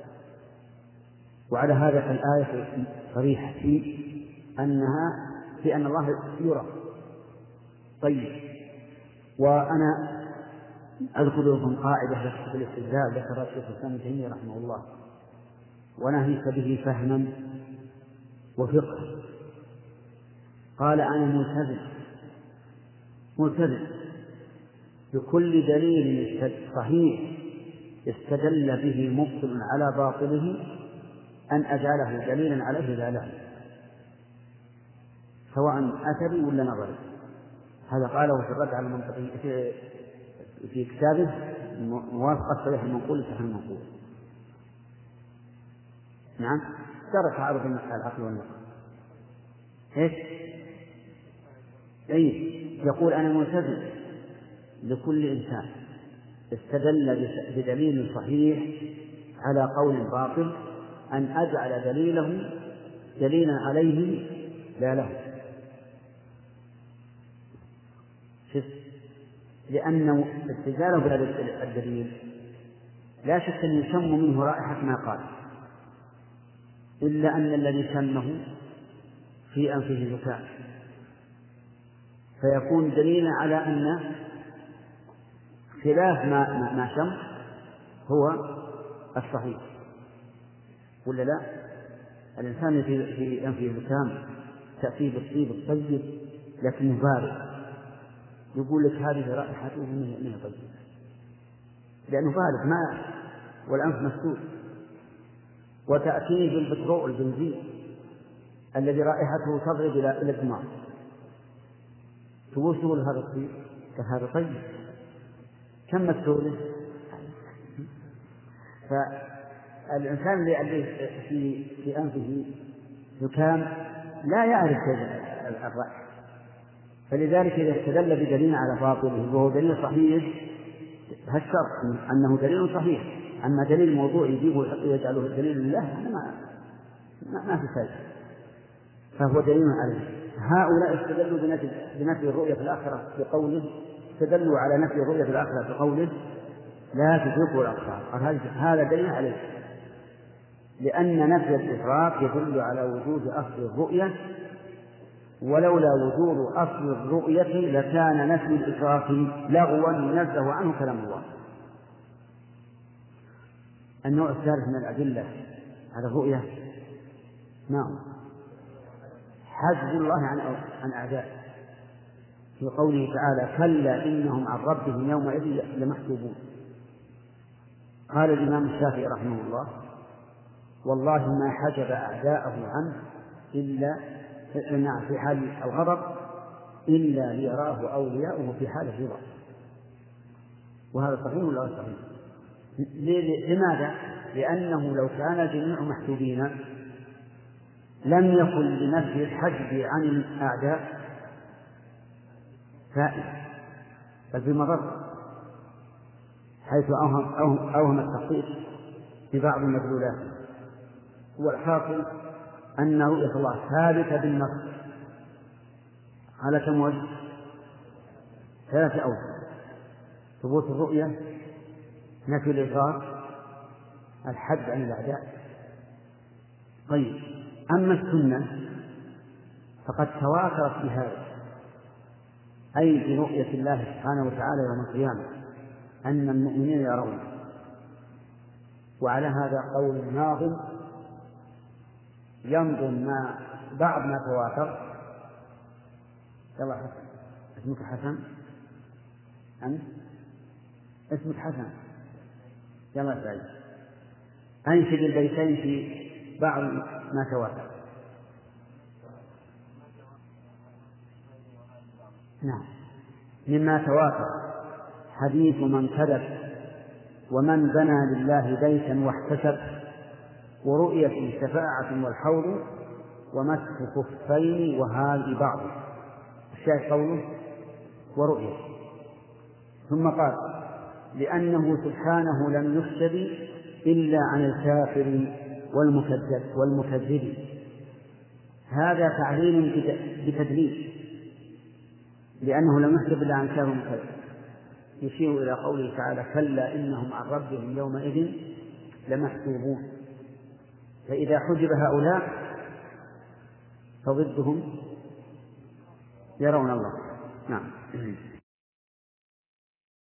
وعلى هذا فالآية صريحة في أنها في أن الله يرى. طيب، وأنا أذكر لكم قاعدة لخص الاستدلال ذكرها الشيخ الإسلام ابن تيمية رحمه الله، ونهيك به فهما وفقها. قال: أنا ملتزم ملتزم بكل دليل صحيح استدل به مبطل على باطله أن أجعله دليلا عليه لا له، سواء أثري ولا نظري. هذا قاله في الرد على المنطقي في, في كتابه موافقة صريح المنقول لصحيح المنقول. نعم، درس عرض العقل والنقل. إيش؟ أي يقول: أنا ملتزم لكل إنسان استدل بدليل صحيح على قول باطل أن أجعل دليله دليلا عليه لا له. شف، لأن استدلاله بهذا الدليل لا شك أن يشم منه رائحة ما قال، إلا أن الذي شمه في أنفه زكاة، فيكون دليلا على أن خلاف ما ما شم هو الصحيح. ولا لا؟ الإنسان في في أنفه زكام تأتيه بالطيب الطيب لكنه بارد، يقول لك هذه رائحته من طيب لأنه بارد ما والأنف مسدود. وتأتيه بالبترول البنزين الذي رائحته تضرب إلى إلى الدماغ، تقول تقول هذا الطيب كهذا طيب كم مسؤوله. فالإنسان اللي في في أنفه زكام لا يعرف الرائحة، فلذلك إذا استدل بدليل على باطله وهو دليل صحيح هالشرط أنه دليل صحيح، أما دليل موضوع يجيبه ويجعله دليل لله ما ما في فائدة، فهو دليل عليه. هؤلاء استدلوا بنفي بنفي الرؤية في الآخرة بقوله استدلوا على نفي الرؤية في الآخرة بقوله لا تدركوا الأبصار، هذا دليل عليه، لأن نفي الإدراك يدل على وجود أصل الرؤية، ولولا وجود أصل الرؤية لكان نفي الإدراك لغوا ينزه عنه كلام الله. النوع الثالث من الأدلة على الرؤية نعم حجب الله عن عن أعدائه في قوله تعالى كلا إنهم عن ربهم يومئذ لمحجوبون. قال الإمام الشافعي رحمه الله والله ما حجب أعداءه عنه إلا في حال الغضب إلا ليراه أولياؤه في حال الرضا، وهذا صحيح ولا غير صحيح؟ لماذا؟ لأنه لو كان الجميع محجوبين لم يكن لنفي الحجب عن الأعداء فائدة بل بمضر، حيث أوهم, أوهم, أوهم التخصيص في بعض المدلولات. والحاصل أن رؤية الله ثابتة بالنص على كم وجه؟ ثلاثة أوجه: ثبوت الرؤية، نفي الإضرار، الحد عن الأعداء. طيب، أما السنة فقد تواترت بهذا، أي برؤية الله سبحانه وتعالى يوم القيامة أن المؤمنين يرون. وعلى هذا قول الناظم ينظم ما بعض ما تواتر. يلا حسن، اسمك حسن؟ أنت اسمك حسن؟ يلا سعيد، أنشد البيتين في بعض ما تواتر. نعم، مما تواتر حديث من كذب ومن بنى لله بيتا واحتسب، ورؤية شفاعة والحوض ومسح كفين وهذه بعض الشاهد قوله ورؤية. ثم قال لأنه سبحانه لم يحجب إلا عن الكافر والمكذب والمكذب، هذا تعليل بتدليل، لأنه لم يحجب إلا عن الكافر والمكذب، يشير إلى قوله تعالى كلا إنهم عن ربهم يومئذ لمحجوبون. فإذا حجب هؤلاء فضدهم يرون الله. نعم.